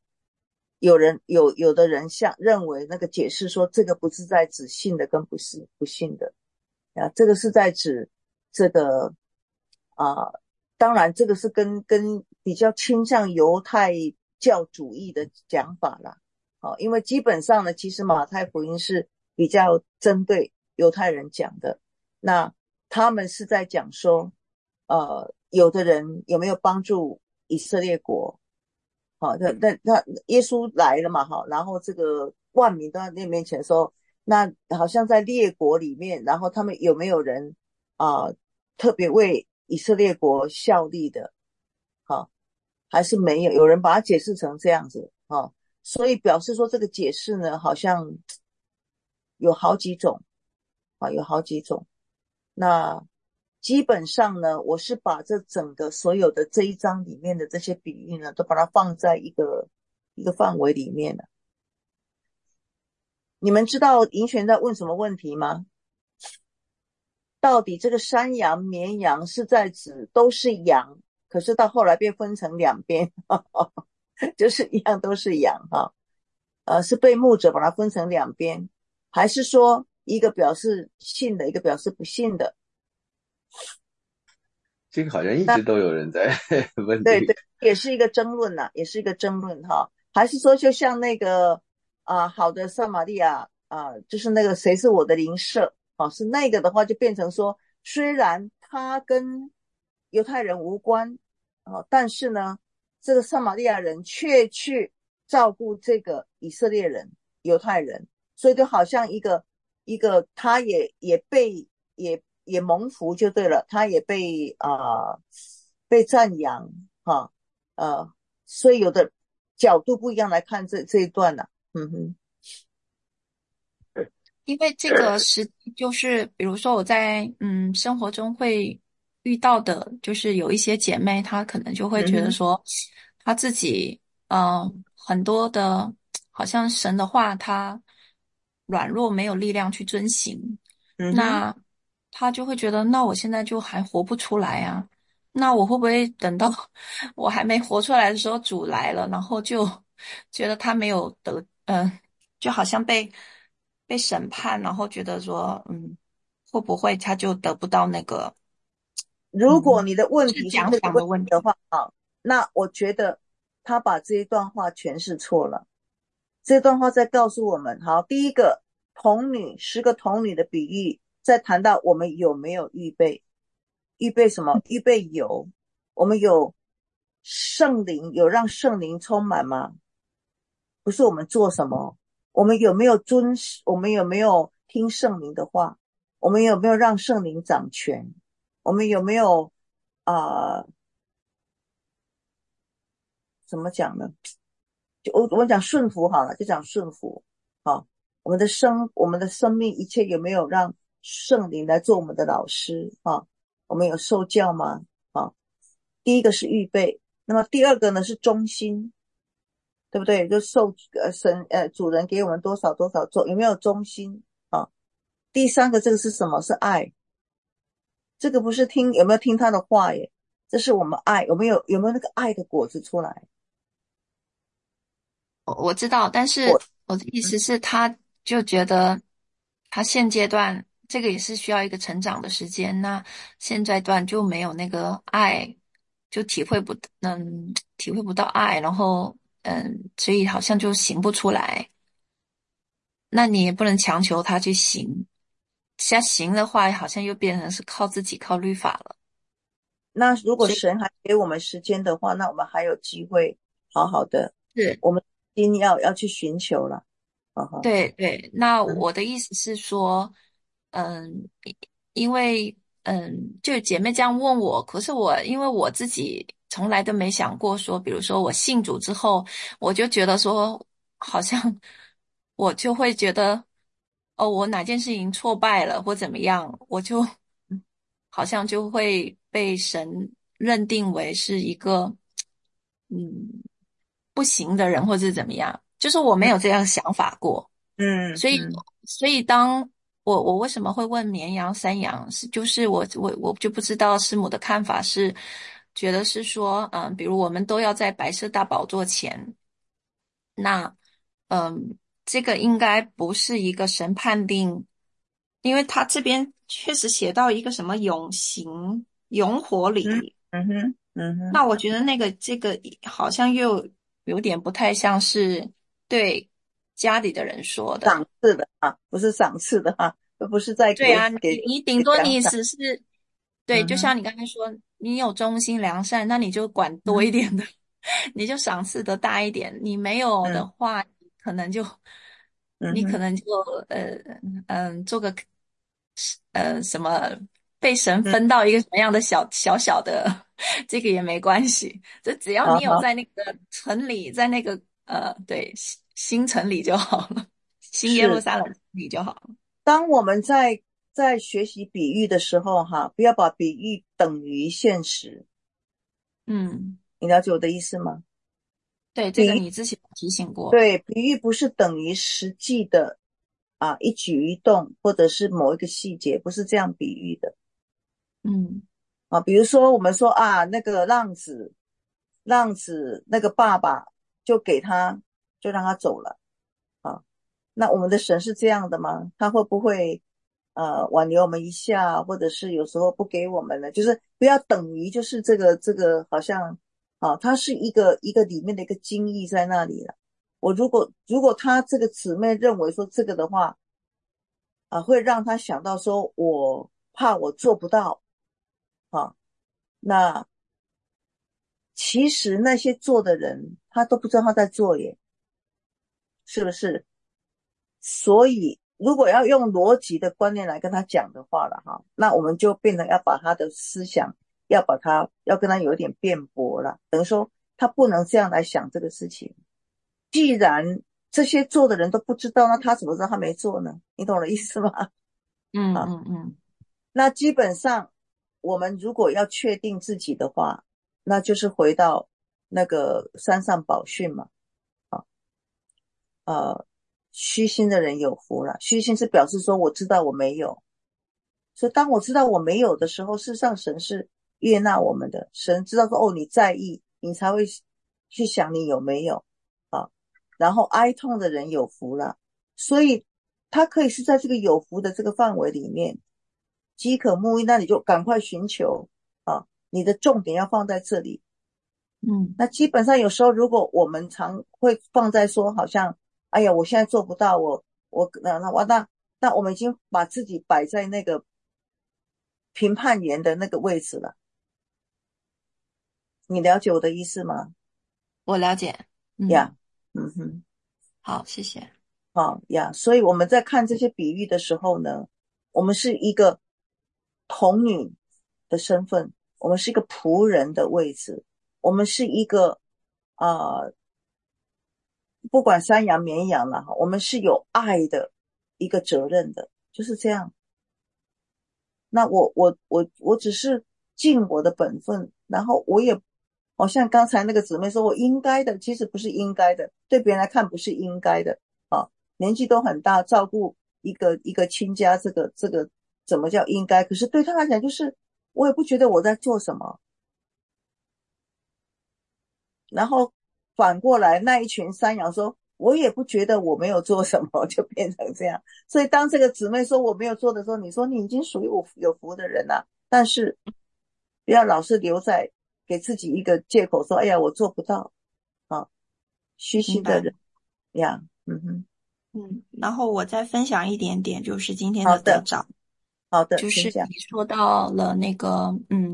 有的人认为那个解释说，这个不是在指信的跟不信的这个是在指这个啊、当然这个是跟比较倾向犹太教主义的讲法啦。因为基本上呢，其实马太福音是比较针对犹太人讲的，那他们是在讲说有的人有没有帮助以色列国。好，那耶稣来了嘛，哈，然后这个万民都在那面前说，那好像在列国里面，然后他们有没有人特别为以色列国效力的？好，还是没有？有人把它解释成这样子，所以表示说这个解释呢，好像有好几种。 啊，有好几种。那基本上呢，我是把这整个所有的这一章里面的这些比喻呢，都把它放在一个范围里面了。你们知道银泉在问什么问题吗？到底这个山羊、绵羊是在指都是羊，可是到后来被分成两边，就是一样都是羊哈，是被牧者把它分成两边，还是说一个表示信的，一个表示不信的？ 这个好像一直都有人在问这个。 对对，也是一个争论呐，也是一个争论哈。还是说，就像那个好的撒玛利亚就是那个谁是我的邻舍是那个的话，就变成说，虽然他跟犹太人无关但是呢，这个撒玛利亚人却去照顾这个以色列人、犹太人，所以就好像一个他也被也蒙福就对了，他也被赞扬哈，所以有的角度不一样来看这一段呢，嗯哼， 因为这个就是比如说我在生活中会遇到的，就是有一些姐妹，她可能就会嗯哼， 觉得说，她自己很多的，好像神的话，她软弱没有力量去遵行， 嗯哼。 那她就会觉得，那我现在就还活不出来啊。那我会不会等到我还没活出来的时候，主来了，然后就觉得他没有就好像被审判，然后觉得说，会不会他就得不到那个， 如果你的问是题是奖赏这个问的问题？ 题的话那我觉得他把这一段话诠释错了。这段话在告诉我们，好，第一个童女10个童女的比喻，在谈到我们有没有预备，预备什么？预备有，我们有圣灵，有让圣灵充满吗？不是我们做什么，我们有没有我们有没有听圣灵的话？我们有没有让圣灵掌权？我们有没有啊、怎么讲呢？就我们讲顺服好了，就讲顺服。好，我们的生命一切有没有让圣灵来做我们的老师我们有受教吗？第一个是预备，那么第二个呢是忠心，对不对？就主人给我们多少多少做，有没有忠心第三个这个是什么？是爱。这个不是有没有听他的话耶？这是我们爱，有没有那个爱的果子出来？ 我知道，但是果， 我的意思是，他就觉得他现阶段这个也是需要一个成长的时间，那现阶段就没有那个爱，就体会不到爱，然后所以好像就行不出来。那你也不能强求他去行，他行的话，好像又变成是靠自己靠律法了。 那如果所以神还给我们时间的话，那我们还有机会好好的， 是。 我们一定要去寻求了。 对对，那嗯我的意思是说，因为就姐妹这样问我，可是因为我自己从来都没想过说，比如说我信主之后，我就觉得说，好像我就会觉得，哦，我哪件事情挫败了或怎么样，我就好像就会被神认定为是一个嗯不行的人，或者是怎么样，就是我没有这样想法过。所以， 嗯嗯当我为什么会问绵羊、山羊，就是我就不知道师母的看法是，觉得是说，比如我们都要在白色大宝座前，那，这个应该不是一个神判定，因为他这边确实写到一个什么永刑、永火嗯里， 嗯哼嗯哼， 那我觉得这个好像又有点不太像是对家里的人说的。 赏赐的不是赏赐的不是在对啊， 给你顶多你奖赏。 只是对，就嗯哼像你刚才说，你有忠心良善，那你就管多嗯一点的，你就赏赐的大一点。你没有的嗯话，可能就嗯哼你可能就做个什么被神嗯， 分到一个什么样的小的，这个也没关系。就只要你有好。 在那个城里，在那个对新城里就好了，新耶路是撒冷里就好了。 当我们在在学习比喻的时候哈，不要把比喻等于现实，你了解我的意思吗？ 对，这个你之前提醒过。 对，比喻不是等于实际的一举一动或者是某一个细节，不是这样比喻的。比如说我们说那个浪子那个爸爸就给他就让他走了那我们的神是这样的吗？他会不会挽留我们一下，或者是有时候不给我们呢？就是不要等于就是这个好像它是一个里面的一个精义在那里了。我如果他这个姊妹认为说这个的话会让他想到说我怕我做不到那其实那些做的人他都不知道他在做耶，是不是？所以如果要用逻辑的观念来跟他讲的话了那我们就变成要把他的思想要跟他有点辩驳了，等于说他不能这样来想这个事情。既然这些做的人都不知道，那他怎么知道他没做呢？你懂我的意思吗？那基本上我们如果要确定自己的话，那就是回到那个山上宝训嘛虚心的人有福了。虚心是表示说我知道我没有，所以当我知道我没有的时候，事实上神是悦纳我们的。神知道说你在意，你才会去想你有没有然后哀痛的人有福了，所以他可以是在这个有福的这个范围里面饥渴慕义，那你就赶快寻求你的重点要放在这里。那基本上有时候如果我们常会放在说好像哎呀我现在做不到，那我们已经把自己摆在那个评判员的那个位置了。你了解我的意思吗？ 我了解。好，谢谢。 所以我们在看这些比喻的时候呢，我们是一个童女的身份，我们是一个仆人的位置，我们是一个不管山羊绵羊了我们是有爱的一个责任的，就是这样。那我只是尽我的本分，然后我也像刚才那个姊妹说我应该的，其实不是应该的，对别人来看不是应该的年纪都很大，照顾一个亲家，这个怎么叫应该？可是对他来讲，就是我也不觉得我在做什么。然后反过来那一群山羊说，我也不觉得我没有做什么，就变成这样。所以当这个姊妹说我没有做的时候，你说你已经属于我有福的人了，但是不要老是留在给自己一个借口说，哎呀，我做不到虚心的人呀。 然后我再分享一点点，就是今天的得着。 好的， 就是你说到了那个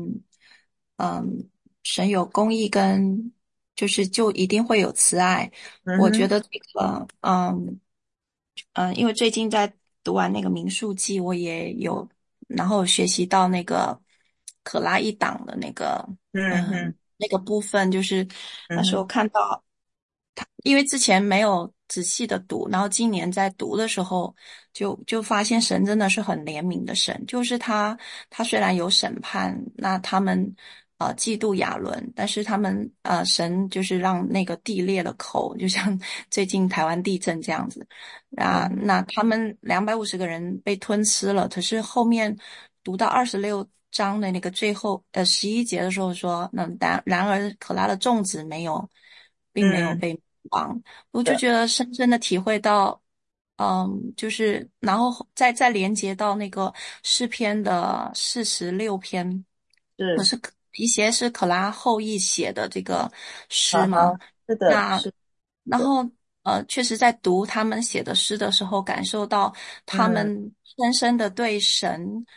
神有公义跟就一定会有慈爱。我觉得这个因为最近在读完那个民数记，我也有然后学习到那个可拉一党的那个那个部分，就是那时候看到因为之前没有仔细的读，然后今年在读的时候就发现神真的是很怜悯的神，就是他虽然有审判，那他们嫉妒亚伦，但是他们神就是让那个地裂了口，就像最近台湾地震这样子那他们250个人被吞吃了，可是后面读到26章的那个最后11节的时候说，然而可拉的众子并没有被亡。我就觉得深深的体会到就是然后再连接到那个诗篇的46篇，是一些是可拉后裔写的这个诗嘛是的， 然后确实在读他们写的诗的时候，感受到他们深深的对神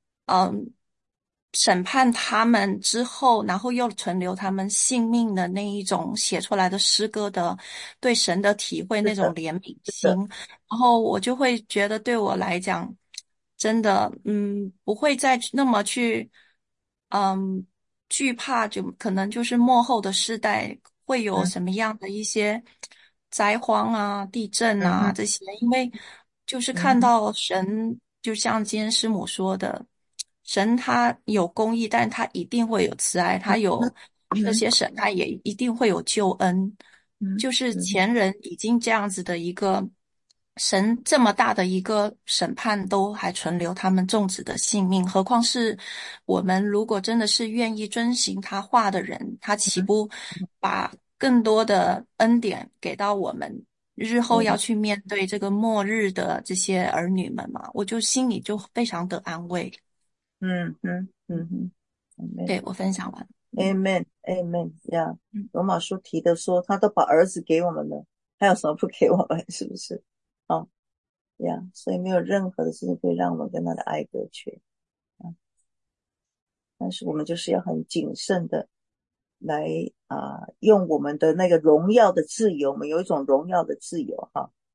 审判他们之后，然后又存留他们性命的那一种写出来的诗歌的对神的体会，那种怜悯心，然后我就会觉得对我来讲真的不会再那么去惧怕，就可能就是末后的世代会有什么样的一些灾荒地震这些，因为就是看到神就像今天师母说的，神他有公义，但他一定会有慈爱，他有这些神，他也一定会有救恩。就是前人已经这样子的一个神这么大的一个审判都还存留他们众子的性命，何况是我们如果真的是愿意遵行他话的人，他岂不把更多的恩典给到我们日后要去面对这个末日的这些儿女们嘛？我就心里就非常的安慰。对，我分享完。 Amen Amen 呀，罗马书提的说他都把儿子给我们了，还有什么不给我们？是不是？呀，所以没有任何的事情可以让我们跟他的爱隔绝。但是我们就是要很谨慎的来用我们的那个荣耀的自由，我们有一种荣耀的自由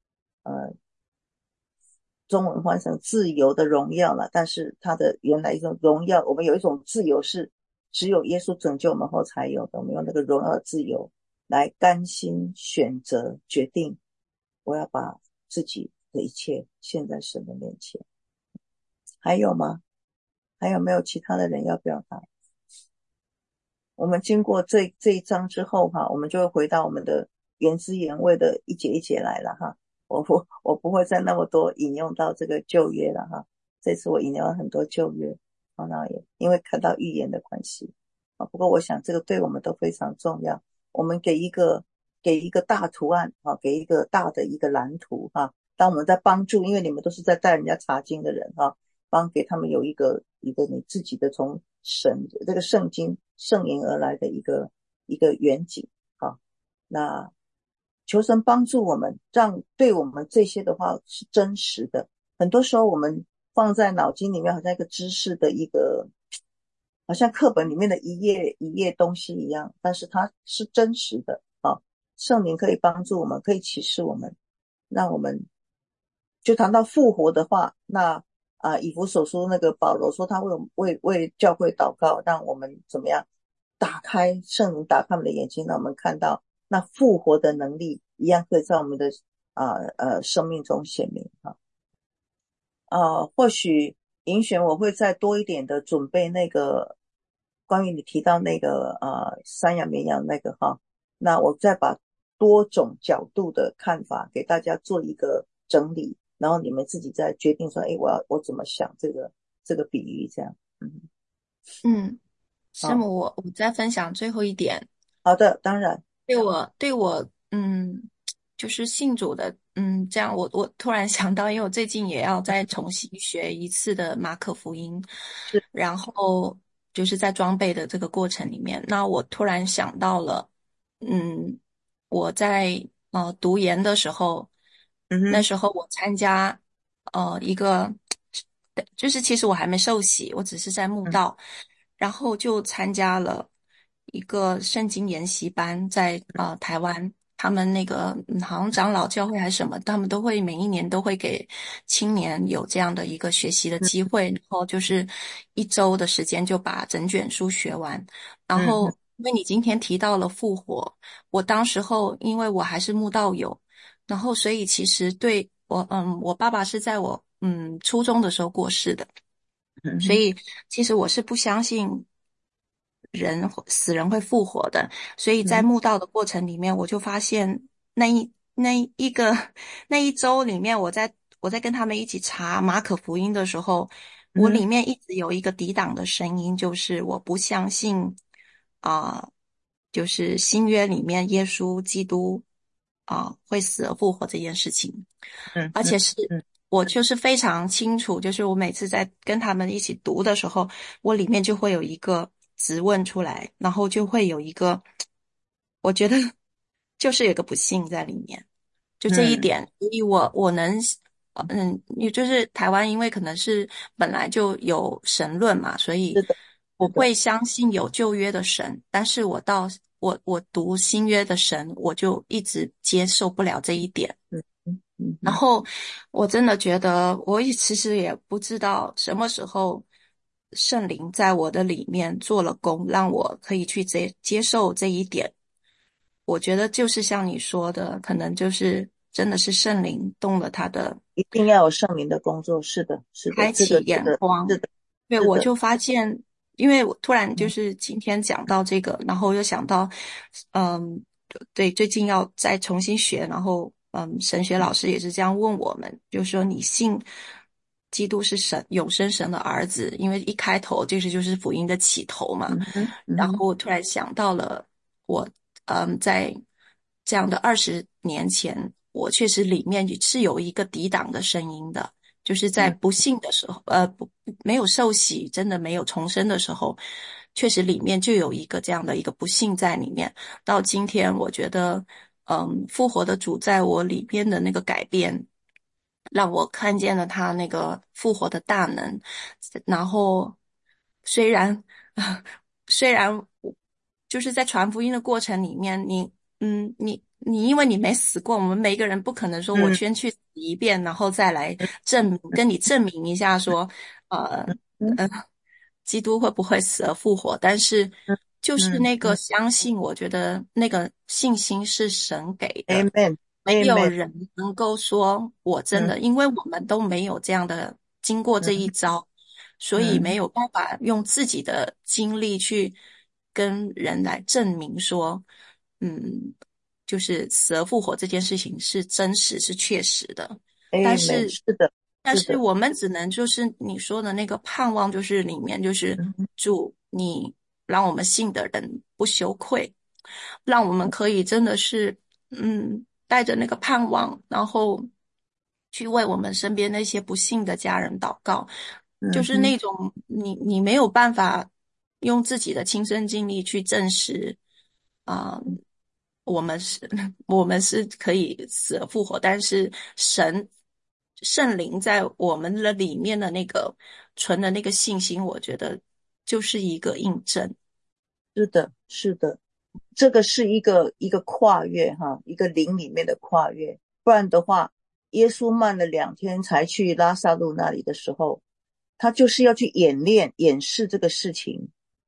中文换成自由的荣耀了，但是它的原来一种荣耀，我们有一种自由是只有耶稣拯救我们后才有的，我们用那个荣耀的自由来甘心选择决定，我要把自己的一切献在神的面前。还有吗？还有没有其他的人要表达？我们经过这一章之后我们就会回到我们的原汁原味的一节一节来了我不会再那么多引用到这个旧约了这次我引用了很多旧约那也因为看到预言的关系不过我想这个对我们都非常重要。我们给一个大图案给一个大的一个蓝图当我们在帮助，因为你们都是在带人家查经的人给他们有一个你自己的从神这个圣经圣言而来的一个远景那求神帮助我们，让对我们这些的话是真实的。很多时候我们放在脑筋里面好像一个知识的一个好像课本里面的一页一页东西一样，但是它是真实的圣灵可以帮助我们，可以启示我们，让我们就谈到复活的话，那以弗所书那个保罗说他为教会祷告，让我们怎么样打开圣灵，打开我们的眼睛，让我们看到那复活的能力一样可以在我们的生命中显明或许银选我会再多一点的准备那个关于你提到那个山羊绵羊那个那我再把多种角度的看法给大家做一个整理，然后你们自己再决定说我怎么想这个比喻这样。 师母我再分享最后一点。 好的，当然对我就是信主的这样我突然想到，因为我最近也要再重新学一次的马可福音，然后就是在装备的这个过程里面，那我突然想到了我在读研的时候，那时候我参加一个就是其实我还没受洗，我只是在慕道，然后就参加了一个圣经研习班，在台湾，他们那个好像长老教会还是什么，他们都会每一年都会给青年有这样的一个学习的机会，然后就是1周的时间就把整卷书学完。然后因为你今天提到了复活，我当时候因为我还是慕道友，然后所以其实对我爸爸是在我初中的时候过世的，所以其实我是不相信死人会复活的，所以在慕道的过程里面，我就发现那一周里面，我在跟他们一起查马可福音的时候，我里面一直有一个抵挡的声音，就是我不相信就是新约里面耶稣基督会死而复活这件事情，而且是我就是非常清楚，就是我每次在跟他们一起读的时候，我里面就会有一个质问出来，然后就会有一个，我觉得就是有个不幸在里面，就这一点，所以我能，也就是台湾，因为可能是本来就有神论嘛，所以我会相信有旧约的神，但是我读新约的神，我就一直接受不了这一点。然后我真的觉得，其实也不知道什么时候圣灵在我的里面做了工，让我可以去接受这一点。我觉得就是像你说的，可能就是真的是圣灵动了他的一定要有圣灵的工作，是的，是的， 开启眼光。 是的， 对， 是的， 我就发现，因为我突然就是今天讲到这个，然后又想到，嗯，对，最近要再重新学，然后神学老师也是这样问我们，就说你信基督是神永生神的儿子，因为一开头就是福音的起头嘛。然后我突然想到了我在这样的20年前，我确实里面是有一个抵挡的声音的。就是在不信的时候，没有受洗，真的没有重生的时候，确实里面就有一个这样的一个不信在里面。到今天，我觉得，复活的主在我里边的那个改变，让我看见了他那个复活的大能。然后，虽然，虽然我就是在传福音的过程里面，你因为你没死过，我们每一个人不可能说我先去死一遍，然后再来跟你证明一下说，呃呃，基督会不会死而复活？但是就是那个相信，我觉得那个信心是神给的， ，Amen， 没有 Amen， 人能够说我真的，因为我们都没有这样的经过这一遭，所以没有办法用自己的经历去跟人来证明说，就是死而复活这件事情是真实是确实的。但 ，Amen， 是， 是的， 但是的， 是我们只能就是你说的那个盼望，就是里面就是主你让我们信的人不羞愧，让我们可以真的是带着那个盼望，然后去为我们身边那些不幸的家人祷告，就是那种你没有办法用自己的亲身经历去证实啊、我们是我们是可以死而复活，但是圣灵在我们的里面的那个存的那个信心，我觉得就是一个印证。 是的，是的，这个是一个跨越哈，一个灵里面的跨越，不然的话，耶稣慢了2天才去拉萨路那里的时候，他就是要去演练演示这个事情。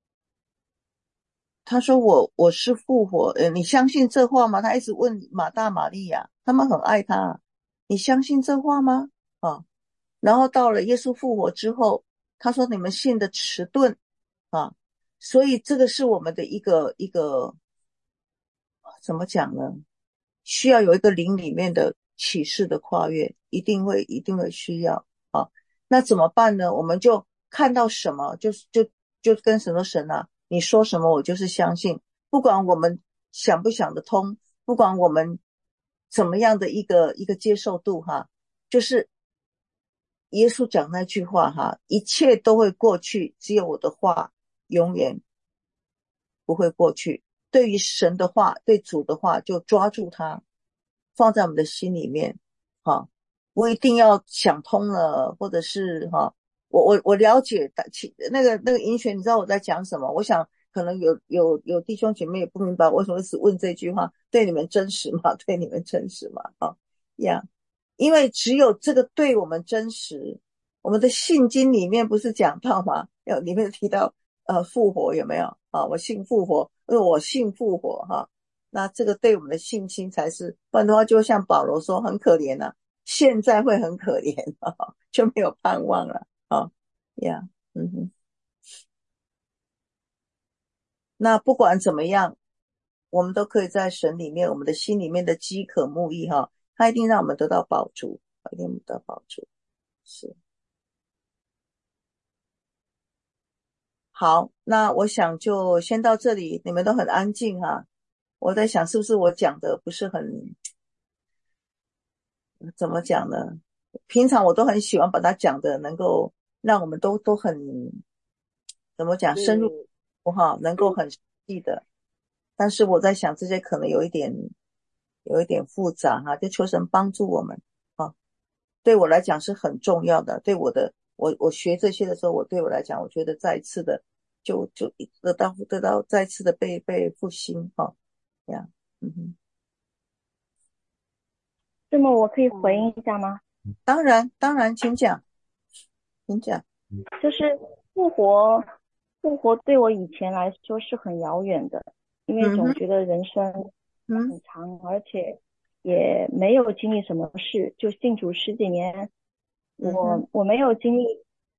他说我是复活，你相信这话吗？他一直问马大马利亚，他们很爱他，你相信这话吗？啊，然后到了耶稣复活之后，他说你们信的迟钝啊，所以这个是我们的一个怎么讲呢？需要有一个灵里面的启示的跨越，一定会需要啊。那怎么办呢？我们就看到什么，就跟神说神啊，你说什么我就是相信，不管我们想不想得通，不管我们怎么样的一个接受度哈，就是耶稣讲那句话哈，一切都会过去，只有我的话永远不会过去。对于神的话，对主的话，就抓住它，放在我们的心里面，哈，不一定要想通了，或者是哈，我了解那个银泉，你知道我在讲什么？我想可能有弟兄姐妹也不明白，为什么是问这句话，对你们真实吗？对你们真实吗？啊，呀，因为只有这个对我们真实，我们的信经里面不是讲到吗？里面提到复活有没有啊？我信复活，我信复活哈。那这个对我们的信心才是，不然的话就像保罗说很可怜啊，现在会很可怜啊，就没有盼望了啊呀，那不管怎么样，我们都可以在神里面，我们的心里面的饥渴慕义哈，他一定让我们得到饱足，一定得到饱足。是。好，那我想就先到这里，你们都很安静哈。我在想是不是我讲的不是很，怎么讲呢？平常我都很喜欢把它讲的能够让我们都很，怎么讲，深入哈，能够很实际的。但是我在想这些可能有一点复杂哈，就求神帮助我们啊。对我来讲是很重要的，对我学这些的时候，对我来讲，我觉得再一次的就得到再次的被复兴哈，这样， 这么我可以回应一下吗？ 当然，请讲。 就是复活，复活对我以前来说是很遥远的，因为总觉得人生很长，而且也没有经历什么事，就信主10几年，我没有经历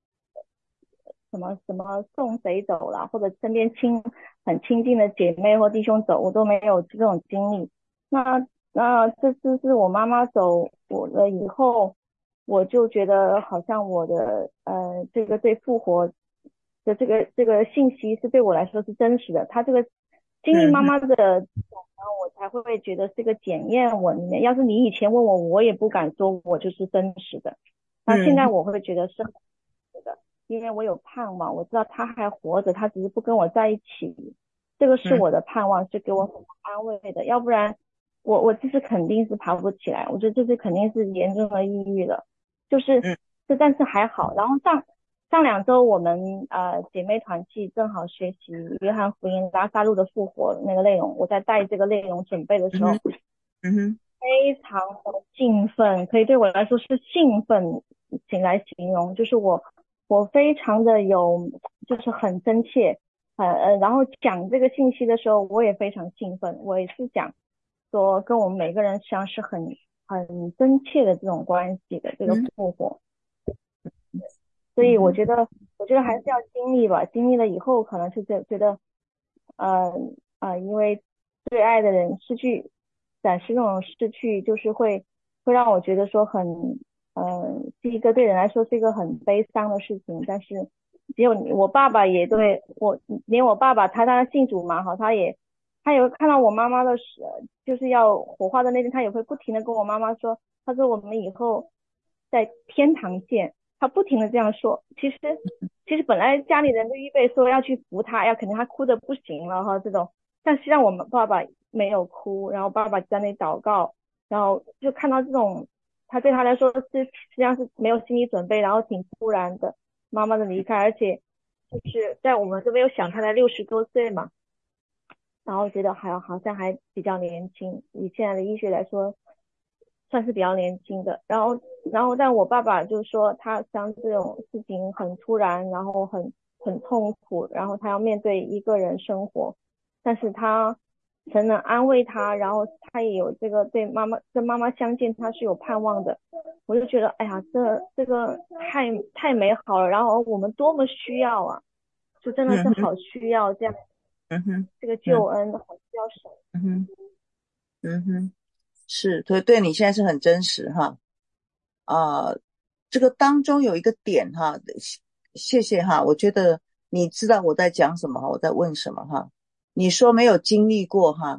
什么送谁走了，或者身边很亲近的姐妹或弟兄走，我都没有这种经历。那这次是我妈妈走我了以后，我就觉得好像我的这个对复活的这个信息是对我来说是真实的。他这个经历妈妈的我才会觉得是个检验我里面。要是你以前问我，我也不敢说我就是真实的。那现在我会觉得是很真实的，因为我有盼望，我知道他还活着，他只是不跟我在一起。这个是我的盼望，是给我很多安慰的。要不然我这次肯定是爬不起来，我觉得这次肯定是严重的抑郁了。但是还好。然后上2周我们姐妹团契正好学习约翰福音拉撒路的复活那个内容，我在带这个内容准备的时候，非常的兴奋，可以对我来说是兴奋来形容，就是我非常的就是很真切，然后讲这个信息的时候我也非常兴奋，我也是讲说跟我们每个人实际上是很真切的这种关系的这个复活。所以我觉得还是要经历吧，经历了以后可能是觉得因为最爱的人暂时那种失去，就是会让我觉得说是一个对人来说是一个很悲伤的事情。但是只有我爸爸也对我，连我爸爸他当然信主嘛，他也会看到我妈妈的就是要火化的那天，他也会不停的跟我妈妈说，他说我们以后在天堂见。他不停的这样说。其实本来家里人都预备说要去扶他，肯定他哭的不行了这种，但实际上我们爸爸没有哭，然后爸爸在那里祷告，然后就看到这种，他对他来说实际上是没有心理准备，然后挺突然的妈妈的离开，而且就是在我们都没有想他才60多岁嘛，然后觉得好像还比较年轻，以现在的医学来说算是比较年轻的。然后但我爸爸就说他像这种事情很突然，然后很痛苦，然后他要面对一个人生活，但是他神能安慰他，然后他也有这个跟妈妈相见，他是有盼望的。我就觉得哎呀，这个太美好了，然后我们多么需要啊，就真的是好需要这样这个救恩，好需要神。 是，所以对你现在是很真实哈。这个当中有一个点哈，谢谢哈，我觉得你知道我在讲什么，我在问什么哈。你说没有经历过哈，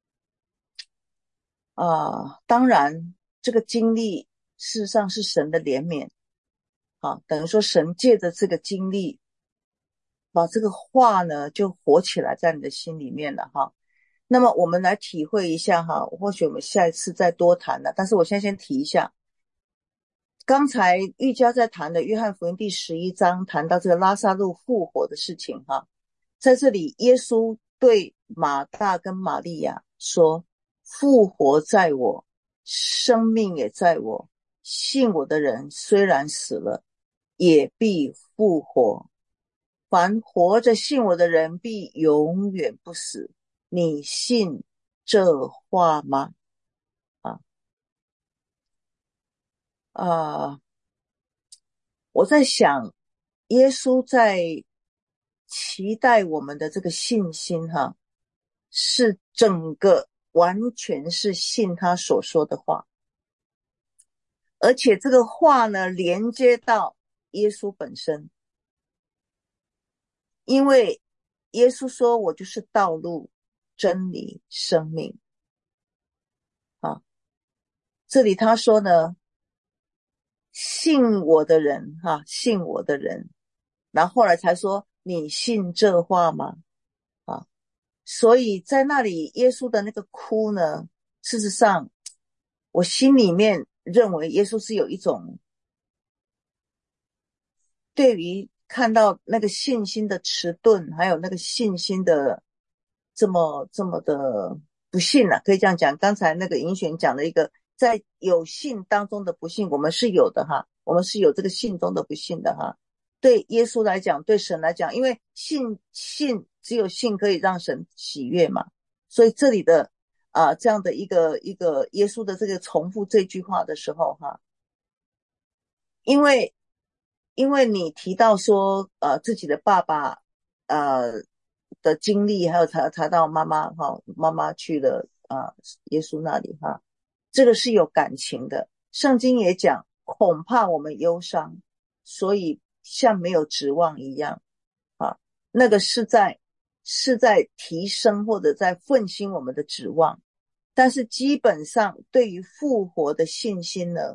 当然这个经历事实上是神的怜悯，等于说神借着这个经历，把这个话呢就活起来在你的心里面了哈。那么我们来体会一下哈，或许我们下一次再多谈了，但是我现在先提一下。刚才玉佳在谈的约翰福音第11章谈到这个拉撒路复活的事情哈，在这里耶稣对马大跟玛利亚说，复活在我，生命也在我，信我的人虽然死了，也必复活，凡活着信我的人必永远不死。你信这话吗？我在想耶稣在期待我们的这个信心哈，是整个完全是信他所说的话，而且这个话呢连接到耶稣本身，因为耶稣说我就是道路真理生命这里他说呢，信我的人信我的人，然后后来才说你信这话吗？所以在那里耶稣的那个哭呢，事实上我心里面认为耶稣是有一种对于看到那个信心的迟钝，还有那个信心的这么的不信可以这样讲。刚才那个银璇讲了一个在有信当中的不信，我们是有的我们是有这个信中的不信的对耶稣来讲，对神来讲，因为信只有信可以让神喜悦嘛，所以这里的这样的一个耶稣的这个重复这句话的时候因为你提到说自己的爸爸的经历，还有查到妈妈去了耶稣那里这个是有感情的。圣经也讲，恐怕我们忧伤，所以像没有指望一样那个是在提升或者在奋兴我们的指望。但是基本上对于复活的信心呢，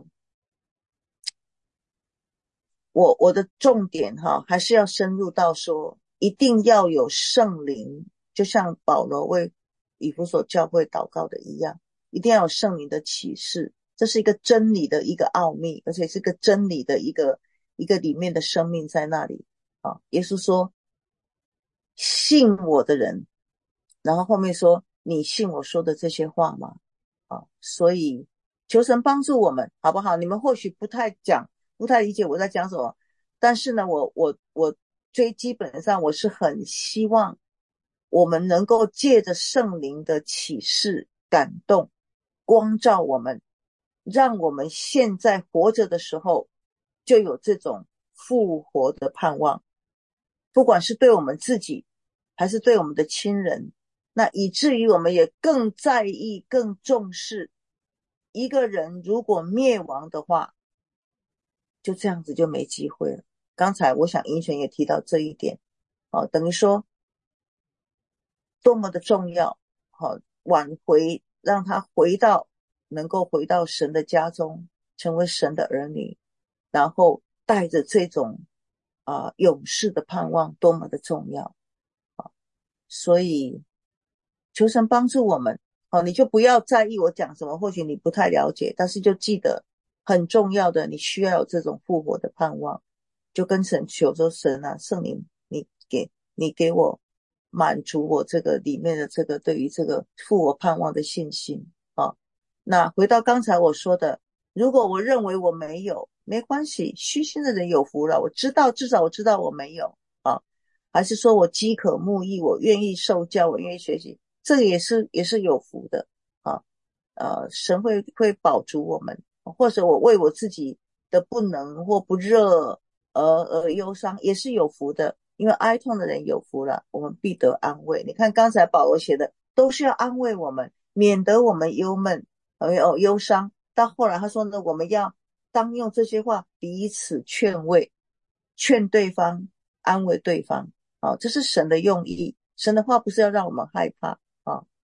我的重点还是要深入到说，一定要有圣灵，就像保罗为以弗所教会祷告的一样，一定要有圣灵的启示。这是一个真理的一个奥秘，而且是个真理的一个里面的生命在那里耶稣说信我的人，然后后面说你信我说的这些话吗所以求神帮助我们好不好？你们或许不太理解我在讲什么，但是呢我最基本上我是很希望我们能够借着圣灵的启示感动光照我们，让我们现在活着的时候就有这种复活的盼望，不管是对我们自己还是对我们的亲人，那以至于我们也更在意更重视一个人如果灭亡的话，就这样子就没机会了。刚才我想英璇也提到这一点等于说多么的重要挽回，让他能够回到神的家中，成为神的儿女，然后带着这种永世的盼望，多么的重要所以求神帮助我们你就不要在意我讲什么，或许你不太了解，但是就记得很重要的，你需要有这种复活的盼望，就跟神求说，神圣灵你给我满足我这个里面的这个对于这个复活盼望的信心那回到刚才我说的，如果我认为我没有，没关系，虚心的人有福了，至少我知道我没有还是说我饥渴慕义，我愿意受教，我愿意学习，这个也是有福的神会保足我们，或者我为我自己的不能或不热而忧伤，也是有福的。因为哀痛的人有福了，我们必得安慰。你看刚才保罗写的都是要安慰我们，免得我们忧闷忧伤。到后来他说呢，我们要当用这些话彼此劝慰，劝对方，安慰对方这是神的用意。神的话不是要让我们害怕